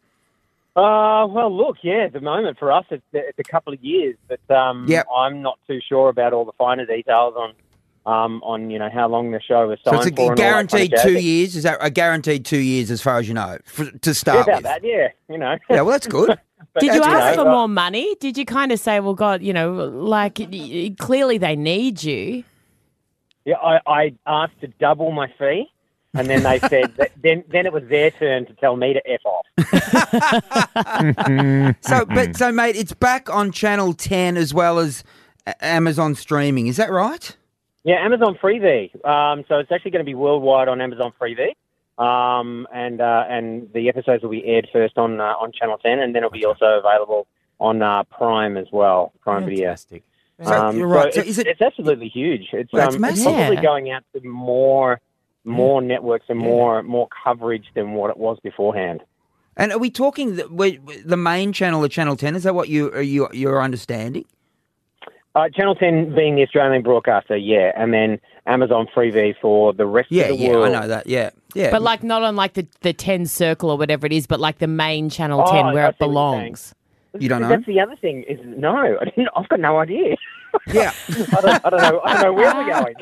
Uh, well, look, yeah, at the moment for us it's, it's a couple of years, but um, Yep. I'm not too sure about all the finer details on, um, on you know, how long the show is So signed it's for. a and all that kind of guaranteed jazz. two years? Is that a guaranteed two years as far as you know, for, to Yeah, start about with? that, yeah, you know. Yeah, well, that's good. But, Did you know, ask for uh, more money? Did you kind of say, well, God, you know, like y- y- clearly they need you? Yeah, I, I asked to double my fee, and then they said that then then it was their turn to tell me to F off. So, but so, mate, it's back on Channel ten as well as A- Amazon streaming. Is that right? Yeah, Amazon Freevee. Um, so it's actually going to be worldwide on Amazon Freevee. Um, and uh, and the episodes will be aired first on uh, on Channel ten, and then it'll be also available on uh, Prime as well, Prime Fantastic. Video. So, Um, you're right. so So it's, is it- it's absolutely huge. It's, Well, it's um, it's massive. probably Yeah. going out to more more networks and more more coverage than what it was beforehand. And are we talking the, we- the main channel of Channel ten? Is that what you are you you're understanding? Uh, Channel ten being the Australian broadcaster, yeah, and then Amazon Freevee for the rest Yeah, of the yeah, world. I know that. Yeah, yeah. But like not on like the, the ten circle or whatever it is, but like the main Channel Oh, ten I where it see what you're belongs. You don't know? That's the other thing. Is no, I didn't, I've got no idea. Yeah. I don't, I don't know. I don't know where we're going.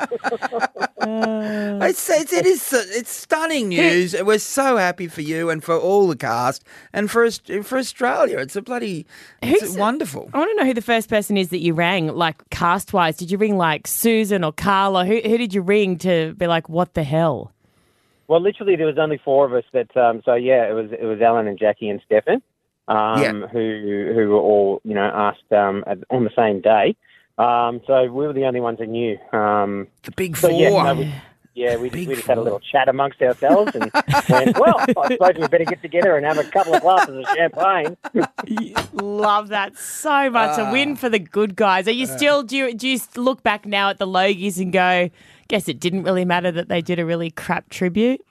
It's, it's it is it's stunning news. We're so happy for you and for all the cast and for Aus- for Australia. It's a bloody it's Who's- wonderful. I want to know who the first person is that you rang, like cast wise. Did you ring like Susan or Carla? Who who did you ring to be like, what the hell? Well, literally, there was only four of us. That um, so yeah, it was it was Alan and Jackie and Stefan, um, Yeah. who who were all you know asked um, at, on the same day. Um, so we were the only ones who knew. Um, The big so four. yeah, no, we, yeah, we, we just had a little chat amongst ourselves and went, well, I suppose we better get together and have a couple of glasses of champagne. Love that so much. A win for the good guys. Are you still, do you, do you look back now at the Logies and go, guess it didn't really matter that they did a really crap tribute?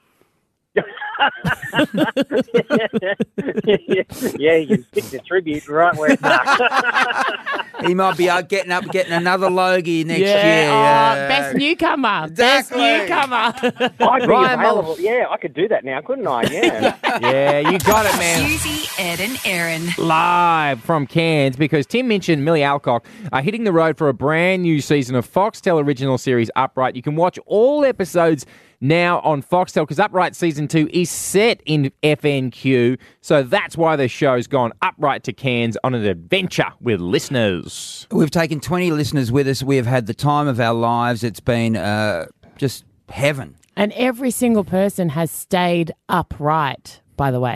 Yeah, you can stick the tribute right where it's marked. He might be out getting up, getting another Logie next yeah. year. Oh, yeah. best newcomer. Exactly. Best newcomer. I'd be Ryan available. Yeah, I could do that now, couldn't I? Yeah. Yeah, you got it, man. Susie, Ed, and Erin. Live from Cairns because Tim Minchin and Millie Alcock are hitting the road for a brand new season of Foxtel original series Upright. You can watch all episodes now on Foxtel because Upright Season two is set in F N Q. So that's why the show's gone upright to Cairns on an adventure with listeners. We've taken twenty listeners with us. We have had the time of our lives. It's been uh, just heaven. And every single person has stayed upright, by the way.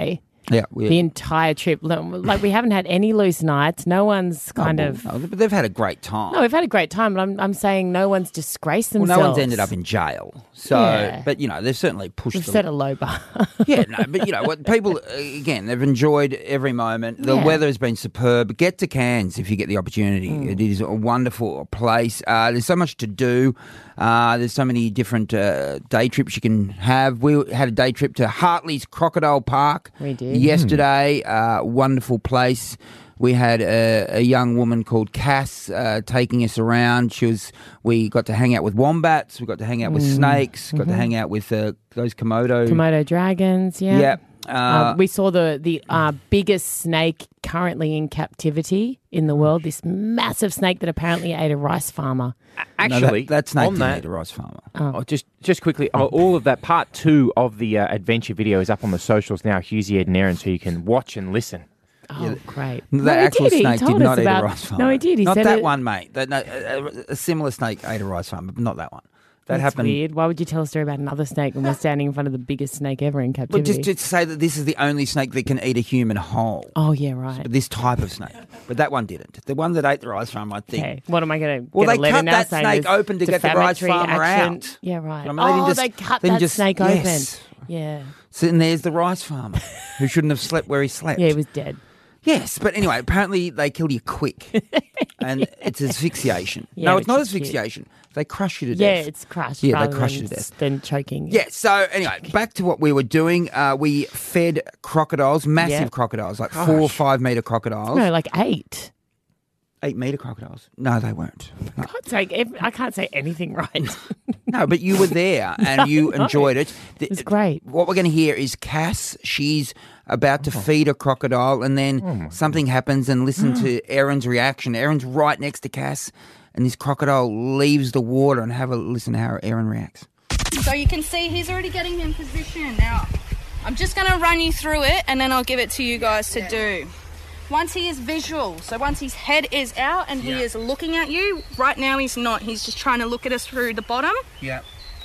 Yeah, we, the entire trip. Like, we haven't had any loose nights. No one's kind oh, of. well, no, but they've had a great time. No, we've had a great time, but I'm, I'm saying no one's disgraced well, themselves. no one's ended up in jail. So, Yeah. but you know, they've certainly pushed. We've the, set a low bar. Yeah, no, but you know what? People uh, again, they've enjoyed every moment. The Yeah. weather has been superb. Get to Cairns if you get the opportunity. Mm. It is a wonderful place. Uh, there's so much to do. Uh, there's so many different uh, day trips you can have. We had a day trip to Hartley's Crocodile Park We did. yesterday. Uh, wonderful place. We had a, a young woman called Cass uh, taking us around. She was. We got to hang out with wombats. We got to hang out with Mm. snakes. Got to Mhm. hang out with uh, those Komodo. Komodo dragons, yeah. Yeah. Uh, Uh, we saw the the uh, biggest snake currently in captivity in the world. This massive snake that apparently ate a rice farmer. Actually, that, that snake on didn't that, eat a rice farmer. Oh, just just quickly, oh, all of that part two of the uh, adventure video is up on the socials now, Husey, Ed and Aaron, so you can watch and listen. Oh, great. The No, he actual did. He snake told did us not eat about- a rice farmer. No, he did. He not said that it- one, mate. That, no, a, a similar snake ate a rice farmer, but not that one. That That's happened. weird. Why would you tell a story about another snake when we're standing in front of the biggest snake ever in But captivity? just to say that this is the only snake that can eat a human whole. Oh, yeah, right. This type of snake. But that one didn't. The one that ate the rice farmer, I think. Okay, what am I going to Well, get they a letter cut now that saying snake there's open to get the rice defamatory farmer action? out. Yeah, right. I mean, they didn't oh, just- they cut they didn't that just- snake yes. open. Yeah. So, and there's the rice farmer who shouldn't have slept where he slept. Yeah, he was dead. Yes, but anyway, apparently they kill you quick, and it's asphyxiation. Yeah, no, it's which not is cute. asphyxiation. They crush you to Yeah, death. it's crushed. Yeah, rather they crush than, you to death. Than choking. Yeah, so anyway, back to what we were doing. Uh, we fed crocodiles, massive Yeah. crocodiles, like four or Gosh. five metre crocodiles. No, like eight. Eight metre crocodiles. No, they weren't. No. I can't say, ev- I can't say anything right. No, but you were there and you No, enjoyed it. It's great. What we're going to hear is Cass. She's about to feed a crocodile, and then something happens. And listen to Erin's reaction. Erin's right next to Cass, and this crocodile leaves the water. And have a listen to how Erin reacts. So you can see he's already getting in position. Now, I'm just going to run you through it and then I'll give it to you guys to do. Once he is visual, so once his head is out and Yeah. he is looking at you, right now he's not. He's just trying to look at us through the bottom. Yeah.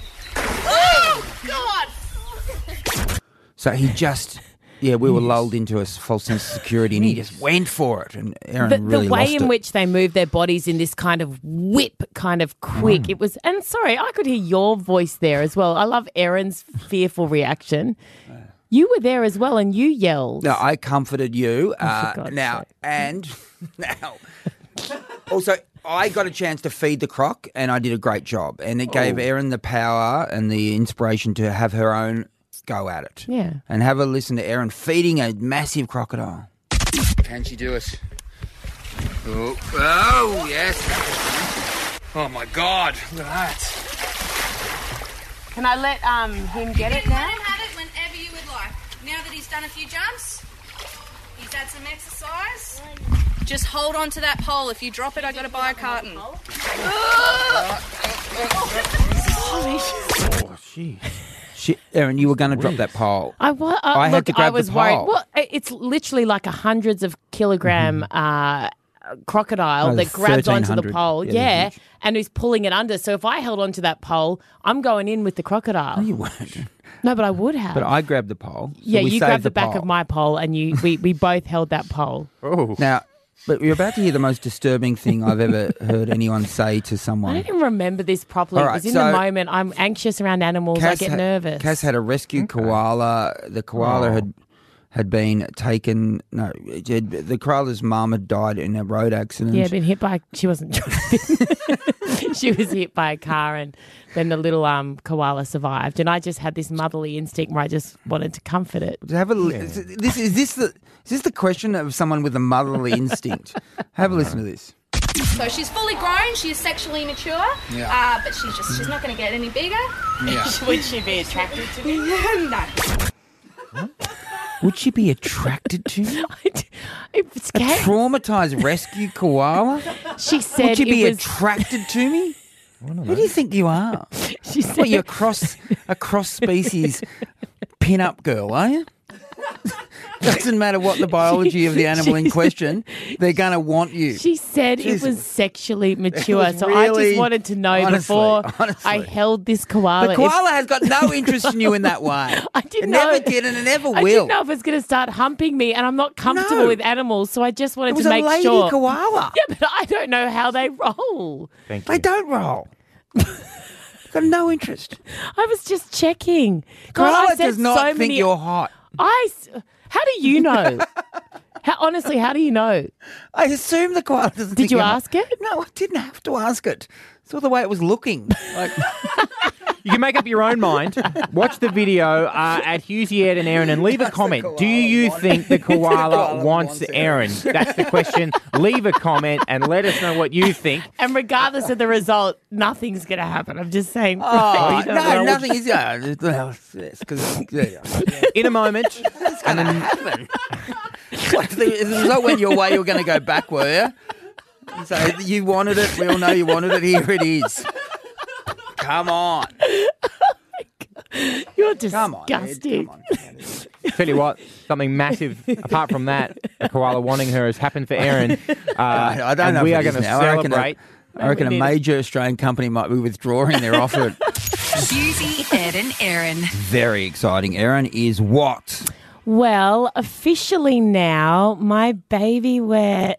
Oh, God! So he just, yeah, we were lulled into a false sense of security, and he just went for it. And Erin The, really the way lost in it. which they move their bodies in this kind of whip, kind of quick, Mm. it was. And sorry, I could hear your voice there as well. I love Erin's fearful reaction. You were there as well, and you yelled. No, I comforted you. Oh, for Uh, God's now, and now, also, I got a chance to feed the croc, and I did a great job. And it gave Oh. Erin the power and the inspiration to have her own go at it. Yeah. And have a listen to Erin feeding a massive crocodile. Can she do it? Oh, oh yes. Oh, my God. Look at that. Can I let um him get it You can now? let him have it whenever you would like. Now that he's done a few jumps, he's had some exercise. Just hold on to that pole. If you drop it, I got to buy a carton. Oh, gee. Shit, Erin, you were going to drop that pole. I, wa- uh, I had look, to grab I was the worried. pole. Well, i- it's literally like a hundreds of kilogram uh, crocodile Oh, that grabs onto the thirteen hundred. pole. Yeah, they're Yeah, huge. and who's pulling it under. So if I held onto that pole, I'm going in with the crocodile. No, you weren't. No, but I would have. But I grabbed the pole. so yeah, we you saved grabbed the, back pole. of my pole, and you we, we both held that pole. Oh. Now, but you're about to hear the most disturbing thing I've ever heard anyone say to I someone. don't even remember this properly. All it right, was in so- the moment. I'm anxious around animals. I get had, nervous. Cass had a rescue koala. The koala Oh. had had been taken. No, it had, the koala's mum had died in a road accident. Yeah, been hit by. She wasn't driving. She was hit by a car, and then the little um koala survived. And I just had this motherly instinct where I just wanted to comfort it. Have a li- is this is this the is this the question of someone with a motherly instinct? Have a listen to this. So she's fully grown. She is sexually mature. Yeah. Uh, but she's just she's not going to get any bigger. Yeah. Would she be attracted to me? No. Would she be attracted to you? It's A traumatized rescue koala? She said Would you it be was- attracted to me? Who do you think you are? She said, What, you're a cross, a cross species pin-up girl, are you? Doesn't matter what the biology of the animal in question, they're going to want you. She said Jesus. it was sexually mature, was so I really- just wanted to know honestly, before honestly. I held this koala. The if- koala has got no interest in you in that way. I didn't it know. never did and it never I will. didn't know if it's going to start humping me, and I'm not comfortable No. with animals, so I just wanted It was to a make lady sure. koala. Yeah, but I don't know how they roll. Thank They don't roll. Got no interest. I was just checking. God, Koala I said does not so think many- you're hot. I. s- How do you know? how, honestly, how do you know? I assume the koala doesn't Did think you you're hot. ask it? No, I didn't have to ask it. Saw the way it was looking. Like, You can make up your own mind. Watch the video uh, at Hughesy, Ed and Aaron and leave a comment. Do you think the koala koala wants wants Aaron? That's the question. Leave a comment and let us know what you think. And regardless of the result, nothing's going to happen. I'm just saying. oh, you don't no, know. nothing is. Yeah, well, yes, because yeah, In a moment. and then happen. What, the, the result went your way, you're going to go back, were you? So you wanted it. We all know you wanted it. Here it is. Come on. You're Come on, Ed, disgusting. come on. Tell you what, something massive, apart from that, the koala wanting her has happened for Aaron. Uh, I don't and know. we if are it is going to now. I reckon a- celebrate. I reckon a We need it. major Australian company might be withdrawing their offer. Hughesy, Ed and Aaron. Very exciting. Aaron is what? Well, officially now, my baby wear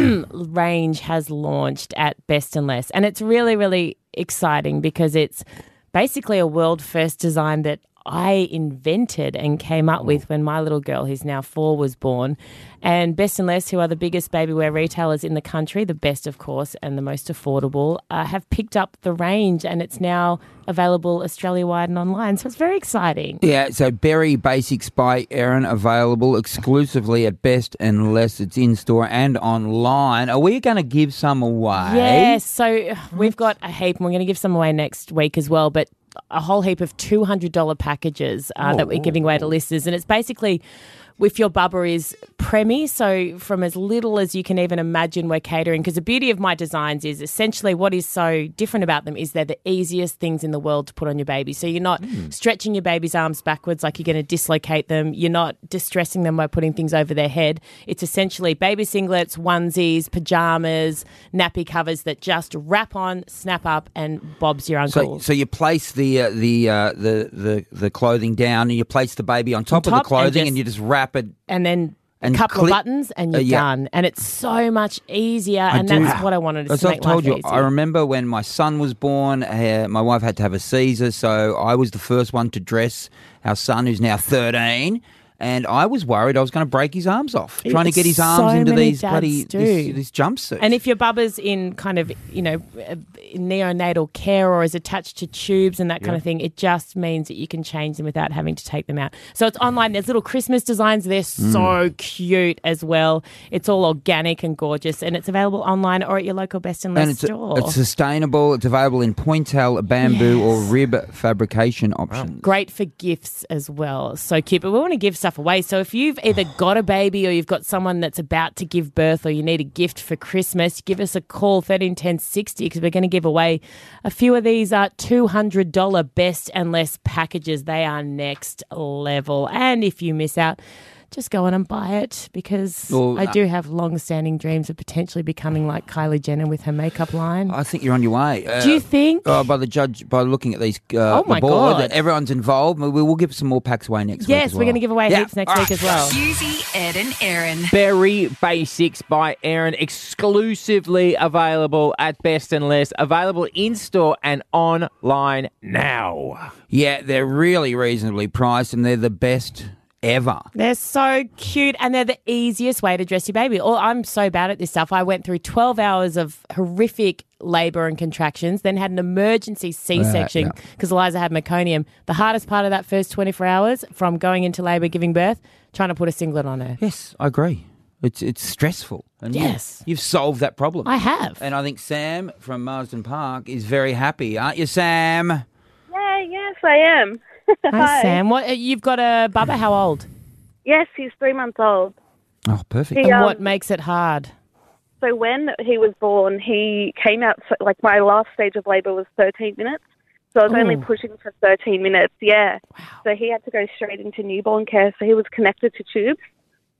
range has launched at Best and Less. And it's really, really exciting because it's basically a world first design that I invented and came up with when my little girl, who's now four, was born. And Best and Less, who are the biggest baby wear retailers in the country, the best, of course, and the most affordable, uh, have picked up the range and it's now available Australia-wide and online. So it's very exciting. Yeah, so Berry Basics by Aaron available exclusively at Best and Less. It's in-store and online. Are we going to give some away? Yes, so we've got a heap and we're going to give some away next week as well, but a whole heap of two hundred dollars packages uh, that we're giving away to listeners. And it's basically, if your bubba is preemie, so from as little as you can even imagine we're catering, because the beauty of my designs is essentially what is so different about them is they're the easiest things in the world to put on your baby. So you're not Hmm. stretching your baby's arms backwards like you're going to dislocate them. You're not distressing them by putting things over their head. It's essentially baby singlets, onesies, pajamas, nappy covers that just wrap on, snap up, and Bob's your uncle. So, so you place the uh, the, uh, the the the clothing down, and you place the baby on top, On of top the clothing, and and, just- you just wrap it. and then And a couple click- of buttons and you're uh, yeah. done. And it's so much easier, I and do- that's what I wanted to As to I've make told life you, easy. I remember when my son was born, uh, my wife had to have a Caesar, so I was the first one to dress our son, who's now thirteen. And I was worried I was going to break his arms off, trying to It's get his arms so into many these dads bloody do. this, this jumpsuit. And if your bubba's in kind of, you know, uh, neonatal care or is attached to tubes and that kind Yeah. of thing, it just means that you can change them without having to take them out. So it's online. There's little Christmas designs. They're Mm. so cute as well. It's all organic and gorgeous, and it's available online or at your local Best and Less and it's, store. it's sustainable. It's available in pointel, bamboo, or rib fabrication options. Great for gifts as well. So cute. But we want to give stuff away. So if you've either got a baby or you've got someone that's about to give birth or you need a gift for Christmas, give us a call, thirteen ten sixty, because we're going to give away a few of these uh, two hundred dollars Best and Less packages. They are next level. And if you miss out, just go on and buy it, because Well, I uh, do have long-standing dreams of potentially becoming like Kylie Jenner with her makeup line. I think you're on your way. Uh, Do you think? Oh, by the judge, by looking at these, uh, Oh, my the board, God. that everyone's involved. We we will give some more packs away next week. Yes, as we're well. going to give away Yeah. heaps next All week right. as well. Hughesy, Ed and Aaron. Berry Basics by Aaron, exclusively available at Best and Less, available in store and online now. Yeah, they're really reasonably priced, and they're the best ever. They're so cute, and they're the easiest way to dress your baby. Oh, I'm so bad at this stuff. I went through twelve hours of horrific labour and contractions, then had an emergency C-section Yeah, because Eliza had meconium. The hardest part of that first twenty-four hours from going into labour, giving birth, trying to put a singlet on her. Yes, I agree. It's it's stressful. And you- Yes. you've solved that problem. I have. And I think Sam from Marsden Park is very happy, aren't you, Sam? Yeah, yes, I am. Hi, Sam. What, uh, you've got a bubba. How old? Yes, he's three months old. Oh, perfect. He, And um, what makes it hard? So when he was born, he came out, so- like my last stage of labour was thirteen minutes. So I was only Ooh. pushing for thirteen minutes, yeah. So he had to go straight into newborn care. So he was connected to tubes.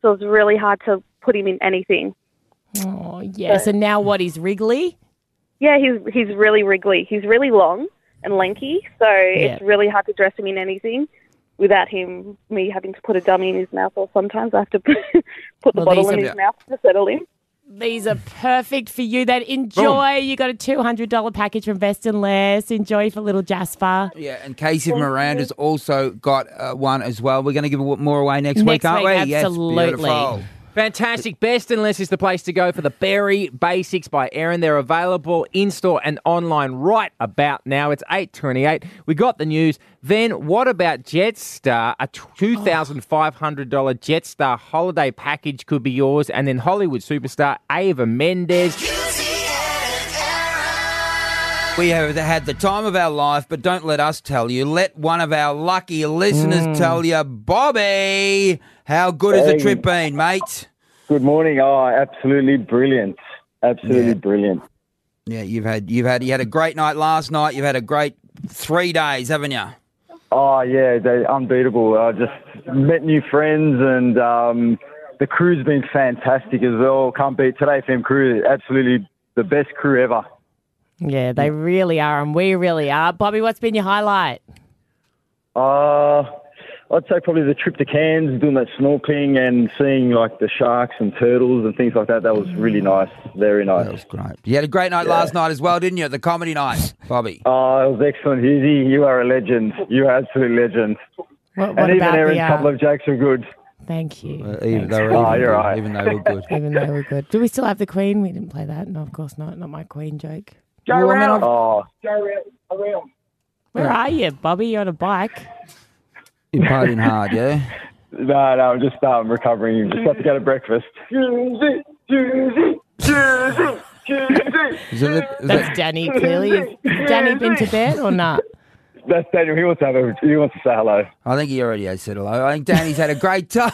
so it's really hard to put him in anything. Oh, yes. And now what, he's wriggly? Yeah, he's he's really wriggly. He's really long and lanky, so Yeah. it's really hard to dress him in anything without him, me having to put a dummy in his mouth, or sometimes I have to put the Well, bottle these in are- his mouth to settle him. These are perfect for you. Then enjoy. You got a two hundred dollars package from Best and Less. Enjoy for little Jasper. Yeah, and Casey Miranda's also got uh, one as well. We're going to give more away next, week, Next aren't week, we? absolutely. Yes, beautiful. Fantastic. Best and Less is the place to go for the Berry Basics by Erin. They're available in-store and online right about now. It's eight twenty-eight. We got the news. Then what about Jetstar? A two thousand five hundred dollars Jetstar holiday package could be yours. And then Hollywood superstar Ava Mendes. We have had the time of our life, but don't let us tell you. Let one of our lucky listeners Mm. tell you. Bobby, how good has the Hey. trip been, mate? Good morning. Oh, absolutely brilliant. Absolutely Yeah. brilliant. Yeah, you've had you've had you had a great night last night. You've had a great three days, haven't you? Oh, yeah, they're unbeatable. I just met new friends, and um, the crew's been fantastic as well. Can't beat Today F M crew. Absolutely the best crew ever. Yeah, they really are, and we really are. Bobby, what's been your highlight? Uh, I'd say probably the trip to Cairns, doing that snorkeling and seeing like the sharks and turtles and things like that. That was really nice. Very nice. That was great. You had a great night last night as well, didn't you? At the comedy night, Bobby. Oh, it was excellent. Hughesy, you are a legend. You are an absolute legend. What, what and even about Aaron's the, uh, couple of jokes were good. Thank you. Uh, even, they were Oh, even you're good, right. even they were good. Even though we're good. Do we still have the Queen? We didn't play that. No, of course not. Not my Queen joke. Go Well, I mean, around. I've- Oh, go around. around. Where are you, Bobby? You're on a bike. You're partying hard, yeah? No, no, I'm just um, recovering. Just have to go to breakfast. Jersey, Jersey, Jersey, Jersey. Is it, is That's it, Danny, clearly. Has Danny been to bed or not? That's Daniel. He wants to have a, he wants to say hello. I think he already has said hello. I think Danny's had a great time.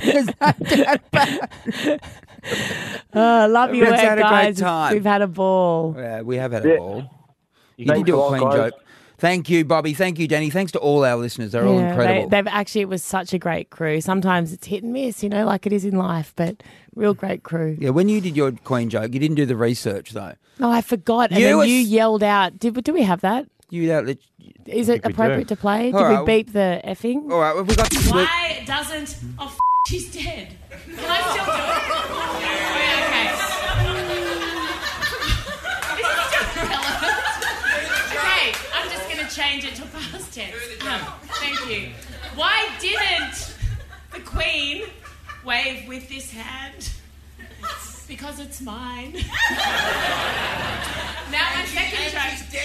Oh, love you, We've had a great guys. time. We've had a ball. Yeah, we have had a Yeah. ball. You Thanks did do a a lot, Queen guys. joke. Thank you, Bobby. Thank you, Danny. Thanks to all our listeners. They're all Yeah, incredible. They, they've actually, it was such a great crew. Sometimes it's hit and miss, you know, like it is in life, but real great crew. yeah, when you did your Queen joke, you didn't do the research, though. No, I forgot. And You then was- you yelled out. Did, do we have that? You that. Is it we do. appropriate to play? All Did right. we beep the effing? All right, well, we got this. Why doesn't... Oh, f- she's dead. Can I still do it? Oh, yeah, okay. Is it still relevant? Okay, I'm just going to change it to past tense. Um, thank you. Why didn't the Queen wave with this hand? Because it's mine. Now my second joke.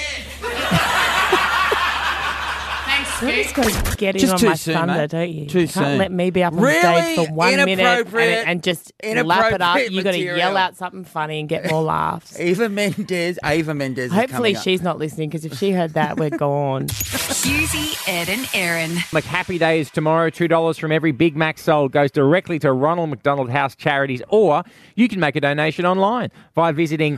Thanks, You Scoop. just gotta Get in Just on too my soon, thunder, mate. don't you? Too you can't soon. let me be up on Really stage for one minute and, inappropriate- and just lap it up. inappropriate You got to yell material. out something funny and get more laughs. Ava Mendes. Ava Mendes. is Hopefully coming up. she's not listening, because if she heard that, we're gone. Husey, Ed and Erin. McHappy Day is tomorrow. two dollars from every Big Mac sold goes directly to Ronald McDonald House Charities, or you can make a donation online by visiting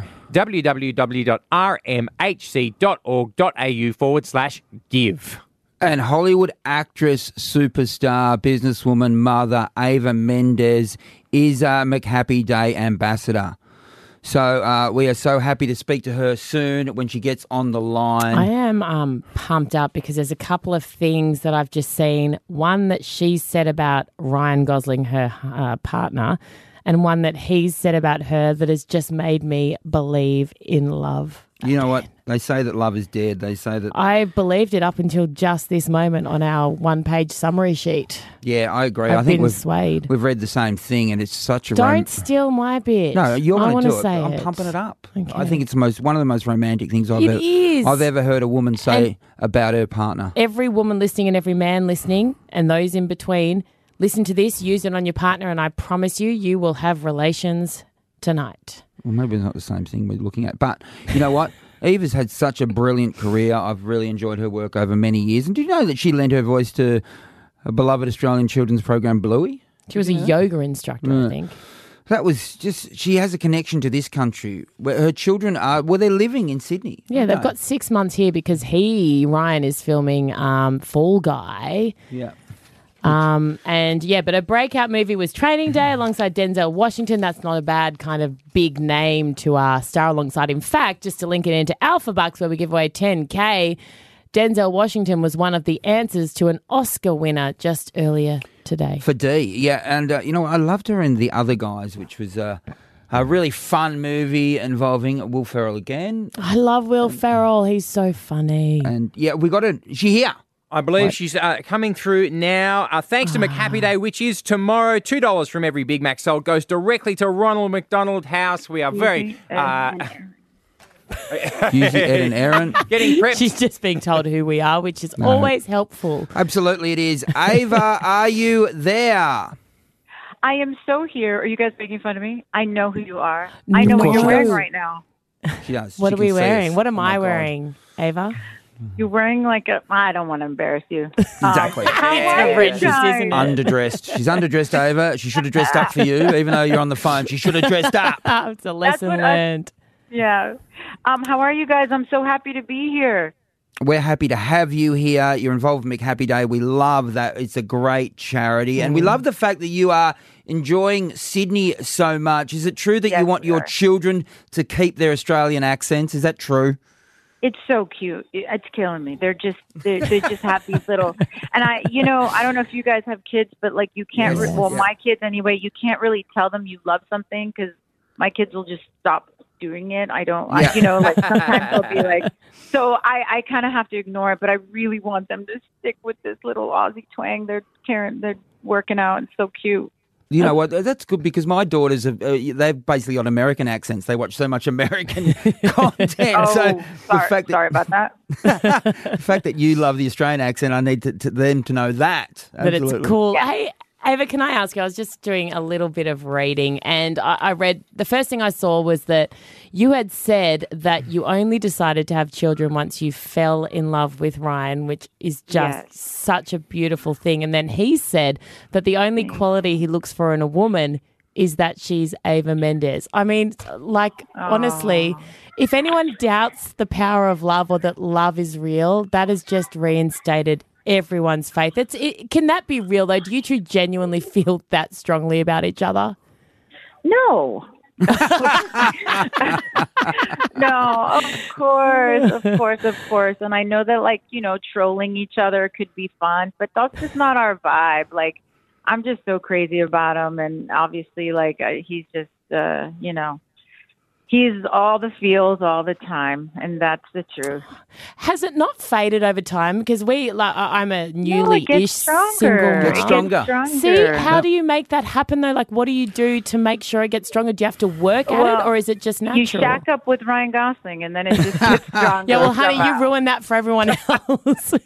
www.rmhc.org.au forward slash give. And Hollywood actress, superstar, businesswoman, mother, Ava Mendes is a McHappy Day ambassador. So uh, we are so happy to speak to her soon when she gets on the line. I am um, pumped up because there's a couple of things that I've just seen. One that she said about Ryan Gosling, her uh, partner, and one that he's said about her that has just made me believe in love. You know what? They say that love is dead. They say that... I believed it up until just this moment on our one-page summary sheet. Yeah, I agree. I've I think been we've, swayed. we've read the same thing, and it's such a... Don't rom- steal my bit. No, you're I going want to to do it. say I'm it. pumping it up. Okay. I think it's the most one of the most romantic things I've It ever is. I've ever heard a woman say And- about her partner. Every woman listening and every man listening and those in between, listen to this, use it on your partner, and I promise you, you will have relations tonight. Well, maybe it's not the same thing we're looking at, but you know what? Eva's had such a brilliant career. I've really enjoyed her work over many years. And do you know that she lent her voice to a beloved Australian children's program, Bluey? She was a yoga instructor, I Yeah. think. That was just, she has a connection to this country where her children are, well, they're living in Sydney. Yeah, aren't they've they? got six months here because he, Ryan, is filming um, Fall Guy. Yeah. Um, and yeah, but a breakout movie was Training Day alongside Denzel Washington. That's not a bad kind of big name to uh, star alongside. In fact, just to link it into Alpha Bucks, where we give away ten K, Denzel Washington was one of the answers to an Oscar winner just earlier today. For D, yeah. And, uh, you know, I loved her in The Other Guys, which was uh, a really fun movie involving Will Ferrell again. I love Will Ferrell. He's so funny. And, yeah, we got a... Is she here? I believe Right. she's uh, coming through now. Uh, thanks to McHappy Day, which is tomorrow. two dollars from every Big Mac sold goes directly to Ronald McDonald House. We are very... Uh, Usually Ed and Aaron. Getting prepped. She's just being told who we are, which is No. always helpful. Absolutely it is. Ava, are you there? I am so here. Are you guys making fun of me? I know who you are. I know what you're No. wearing right now. She does. What She are we can see wearing? us. What am Oh, I my God. wearing, Ava? You're wearing like a. I don't want to embarrass you. Exactly. Um, how It's are you horrendous, guys? isn't it? Underdressed. She's underdressed, Ava. She should have dressed up for you, even though you're on the phone. She should have dressed up. It's a lesson what I- learned. Yeah. Um. How are you guys? I'm so happy to be here. We're happy to have you here. You're involved with McHappy Day. We love that. It's a great charity. And we Mm. love the fact that you are enjoying Sydney so much. Is it true that you want your children to keep their Australian accents? Is that true? It's so cute. It- It's killing me. They're just they they just have these little, and I you know I don't know if you guys have kids, but like you can't. Re- Yes. well, Yeah. my kids anyway. You can't really tell them you love something because my kids will just stop doing it. I don't. Yeah. I, you know, like sometimes they'll be like. So I I kind of have to ignore it, but I really want them to stick with this little Aussie twang. They're caring. They're working out. It's so cute. You know what? That's good because my daughters, have, uh, they've basically got American accents. They watch so much American content. Oh, so sorry, the fact that, sorry about that. the fact that you love the Australian accent, I need to, to them to know that. But Absolutely. it's cool. Hey, Ava, can I ask you? I was just doing a little bit of reading, and I, I read the first thing I saw was that you had said that you only decided to have children once you fell in love with Ryan, which is just Yes. such a beautiful thing. And then he said that the only quality he looks for in a woman is that she's Ava Mendes. I mean, like, honestly, if anyone doubts the power of love or that love is real, that has just reinstated everyone's faith. It's it, can that be real though? Do you two genuinely feel that strongly about each other? No. No, of course, of course, of course. And I know that, like, you know, trolling each other could be fun, but that's just not our vibe. Like, I'm just so crazy about him. And obviously, like, uh, he's just, uh, you know, he's all the feels all the time. And that's the truth. Has it not faded over time? Because we, like, I- I'm a newly it gets ish stronger. single It mom. gets stronger. stronger. See, how Yep. do you make that happen though? Like, what do you do to make sure it gets stronger? Do you have to work at Well, it, or is it just natural? You shack up with Ryan Gosling, and then it just gets stronger. Yeah, well, honey, somehow. you ruined that for everyone else.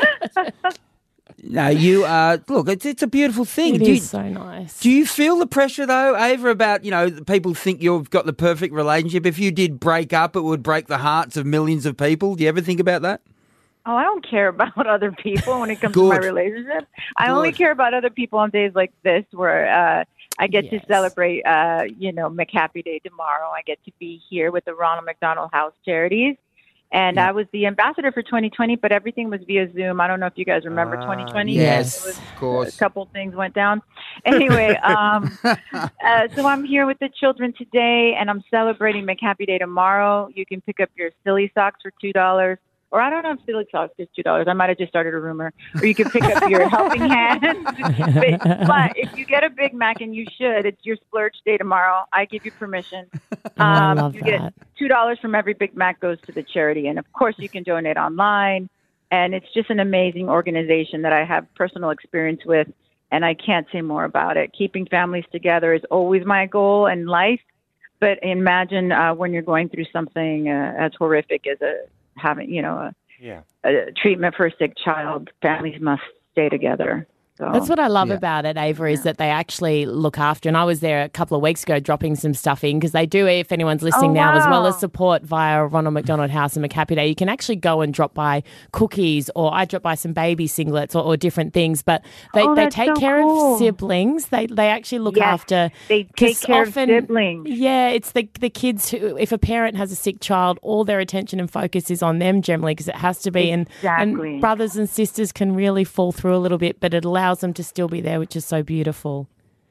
No, you uh look, it's it's a beautiful thing. It do is you, so nice. Do you feel the pressure though, Ava, about, you know, people think you've got the perfect relationship? If you did break up, it would break the hearts of millions of people. Do you ever think about that? Oh, I don't care about other people when it comes to my Good. relationship. I only Good. care about other people on days like this where uh, I get to celebrate, uh, you know, McHappy Day tomorrow. I get to be here with the Ronald McDonald House Charities. And I was the ambassador for twenty twenty, but everything was via Zoom. I don't know if you guys remember twenty twenty. yes, It was- of course. A couple things went down. Anyway, um, uh, so I'm here with the children today, and I'm celebrating McHappy Day tomorrow. You can pick up your silly socks for two dollars. Or I don't know if silly socks is two dollars. I might have just started a rumor. Or you can pick up your helping hand. but, but if you get a Big Mac, and you should, it's your splurge day tomorrow. I give you permission. I love you that. get two dollars from every Big Mac goes to the charity. And, of course, you can donate online. And it's just an amazing organization that I have personal experience with. And I can't say more about it. Keeping families together is always my goal in life. But imagine uh, when you're going through something uh, as horrific as a having, you know, a, Yeah. a treatment for a sick child. Families must stay together. So, That's what I love yeah. about it, Ava, is that they actually look after. And I was there a couple of weeks ago dropping some stuff in because they do, if anyone's listening Oh, now, as well wow. as support via Ronald McDonald House and McHappy Day. You can actually go and drop by cookies, or I drop by some baby singlets or, or different things. But they, Oh, they that's take so care cool. of siblings. They they actually look Yes, after. they 'cause take care of often- siblings. Yeah, it's the the kids who, if a parent has a sick child, all their attention and focus is on them generally because it has to be. And, Exactly. and brothers and sisters can really fall through a little bit, but it allows allows them to still be there, which is so beautiful.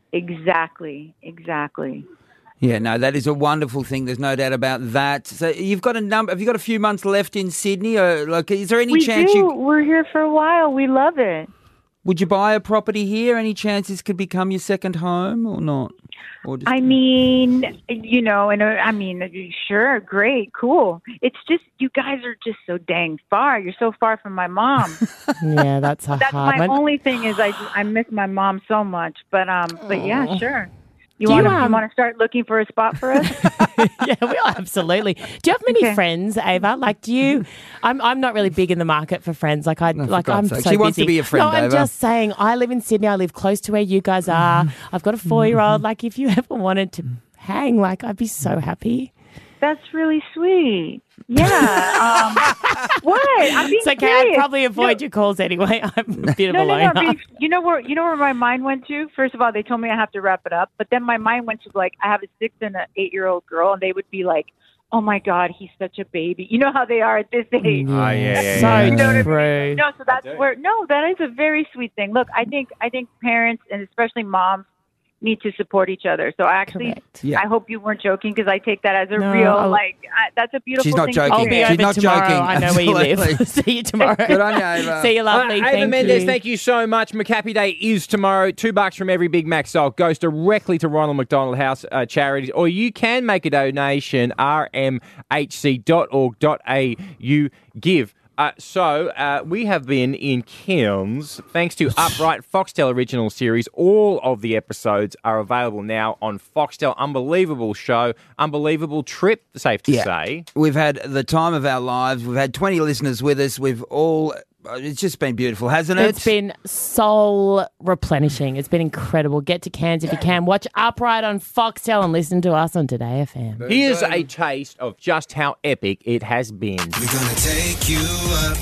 Exactly, exactly. Yeah, no, that is a wonderful thing. There's no doubt about that. So you've got a number. Have you got a few months left in Sydney? Or like, is there any we chance do. you We're here for a while. We love it. would you buy a property here? Any chance this could become your second home or not? Or just... I mean, you know, and uh, I mean, sure, great, cool. It's just you guys are just so dang far. You're so far from my mom. Yeah, that's a That's hard my one. only thing is I I miss my mom so much. But um, but yeah, Aw. sure. You Do want you, to um, you want to start looking for a spot for us? Yeah, we are, absolutely. Do you have many friends, Ava? Like, do you? I'm I'm not really big in the market for friends. Like I No, for like God's I'm sake. so She wants to busy. be a friend, No, I'm Ava. just saying. I live in Sydney. I live close to where you guys are. I've got a four year old. Like, if you ever wanted to hang, like, I'd be so happy. That's really sweet. Yeah. Um, what? I'm being It's okay. serious. I'd probably avoid your calls anyway. I'm a bit No, of a no, no. loner. I'm being- You know where you know where my mind went to? First of all, they told me I have to wrap it up, but then my mind went to like I have a six and an eight year old girl, and they would be like, "Oh my God, he's such a baby." You know how they are at this age. Oh, yeah, yeah, So yeah. You know what I mean? true. No, so that's where. No, that is a very sweet thing. Look, I think I think parents and especially moms need to support each other. So I actually, Correct. Yeah. I hope you weren't joking because I take that as a No, real I'll- like. I, that's a beautiful. She's not thing joking. To I'll be hear. She's over not tomorrow. joking. I know where you live. Absolutely. See you tomorrow. Good on you, Ava. See you, lovely. Uh, Ava Thank Mendes, you. thank you so much. Maccappy Day is tomorrow. Two bucks from every Big Mac sold goes directly to Ronald McDonald House uh, charities, or you can make a donation, r m h c dot org dot a u. Give. Uh, so, uh, we have been in Cairns, thanks to Upright Foxtel original series. All of the episodes are available now on Foxtel. Unbelievable show, unbelievable trip, safe to Yeah. say. We've had the time of our lives. We've had twenty listeners with us. We've all. It's just been beautiful, hasn't it? It's been soul replenishing. It's been incredible. Get to Cairns if you can. Watch Upright on Foxtel and listen to us on Today F M. Here's a taste of just how epic it has been. We're gonna take you up,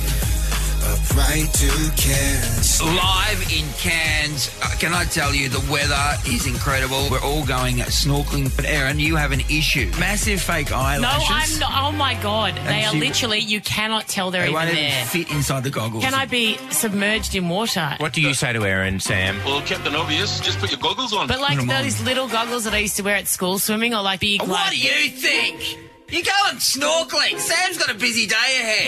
up right to Cairns. Live in Cairns. Uh, can I tell you, the weather is incredible. We're all going snorkeling. But Erin, you have an issue. Massive fake No, eyelashes. I'm not. Oh my God. They And are she- literally, you cannot tell they're They even won't even there. fit inside the goggles. Can I be submerged in water? What do you say to Aaron, Sam? Well, Captain Obvious, just put your goggles on. But like those little goggles that I used to wear at school swimming, or like big. What like, do you think? You're going snorkeling. Sam's got a busy day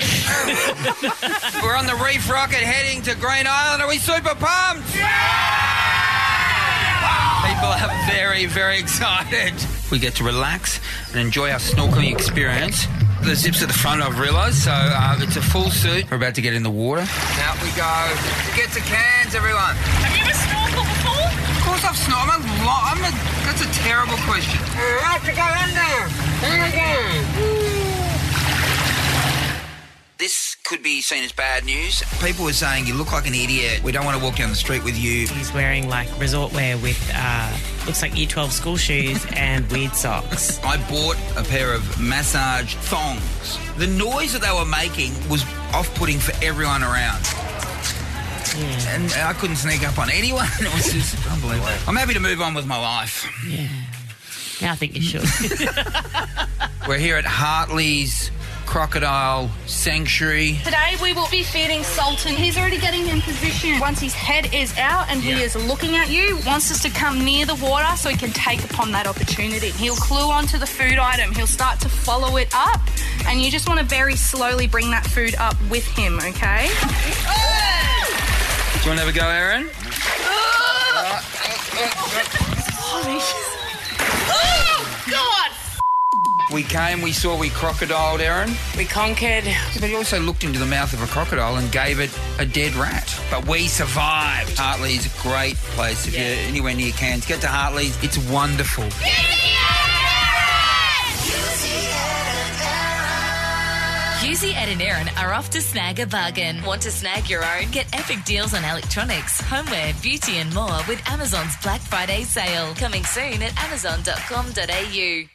ahead. We're on the Reef Rocket heading to Green Island. Are we super pumped? People are very, very excited. We get to relax and enjoy our snorkeling experience. The zips at the front, I've realised, so uh, it's a full suit. We're about to get in the water. Out we go. Get to Cairns, everyone. Have you ever snorkeled before? Of course I've snorkeled. I'm a, lo- I'm a, that's a terrible question. I have to go under. This could be seen as bad news. People were saying you look like an idiot. We don't want to walk down the street with you. He's wearing like resort wear with, uh, looks like year twelve school shoes and weird socks. I bought a pair of massage thongs. The noise that they were making was off-putting for everyone around. Yeah. And I couldn't sneak up on anyone. It was just unbelievable. I'm happy to move on with my life. Yeah. Yeah, I think you should. We're here at Hartley's Crocodile Sanctuary. Today we will be feeding Sultan. He's already getting in position. Once his head is out and Yeah. he is looking at you, wants us to come near the water so he can take upon that opportunity. He'll clue onto the food item. He'll start to follow it up, and you just want to very slowly bring that food up with him, okay? Do you want to have a go, Aaron? Holy Oh, God! We came, we saw, we crocodiled, Aaron. We conquered. But he also looked into the mouth of a crocodile and gave it a dead rat. But we survived. Hartley's a great place. If Yeah. you're anywhere near Cairns, get to Hartley's. It's wonderful. Husey, Ed and Erin are off to snag a bargain. Want to snag your own? Get epic deals on electronics, homeware, beauty and more with Amazon's Black Friday sale. Coming soon at amazon dot com dot a u.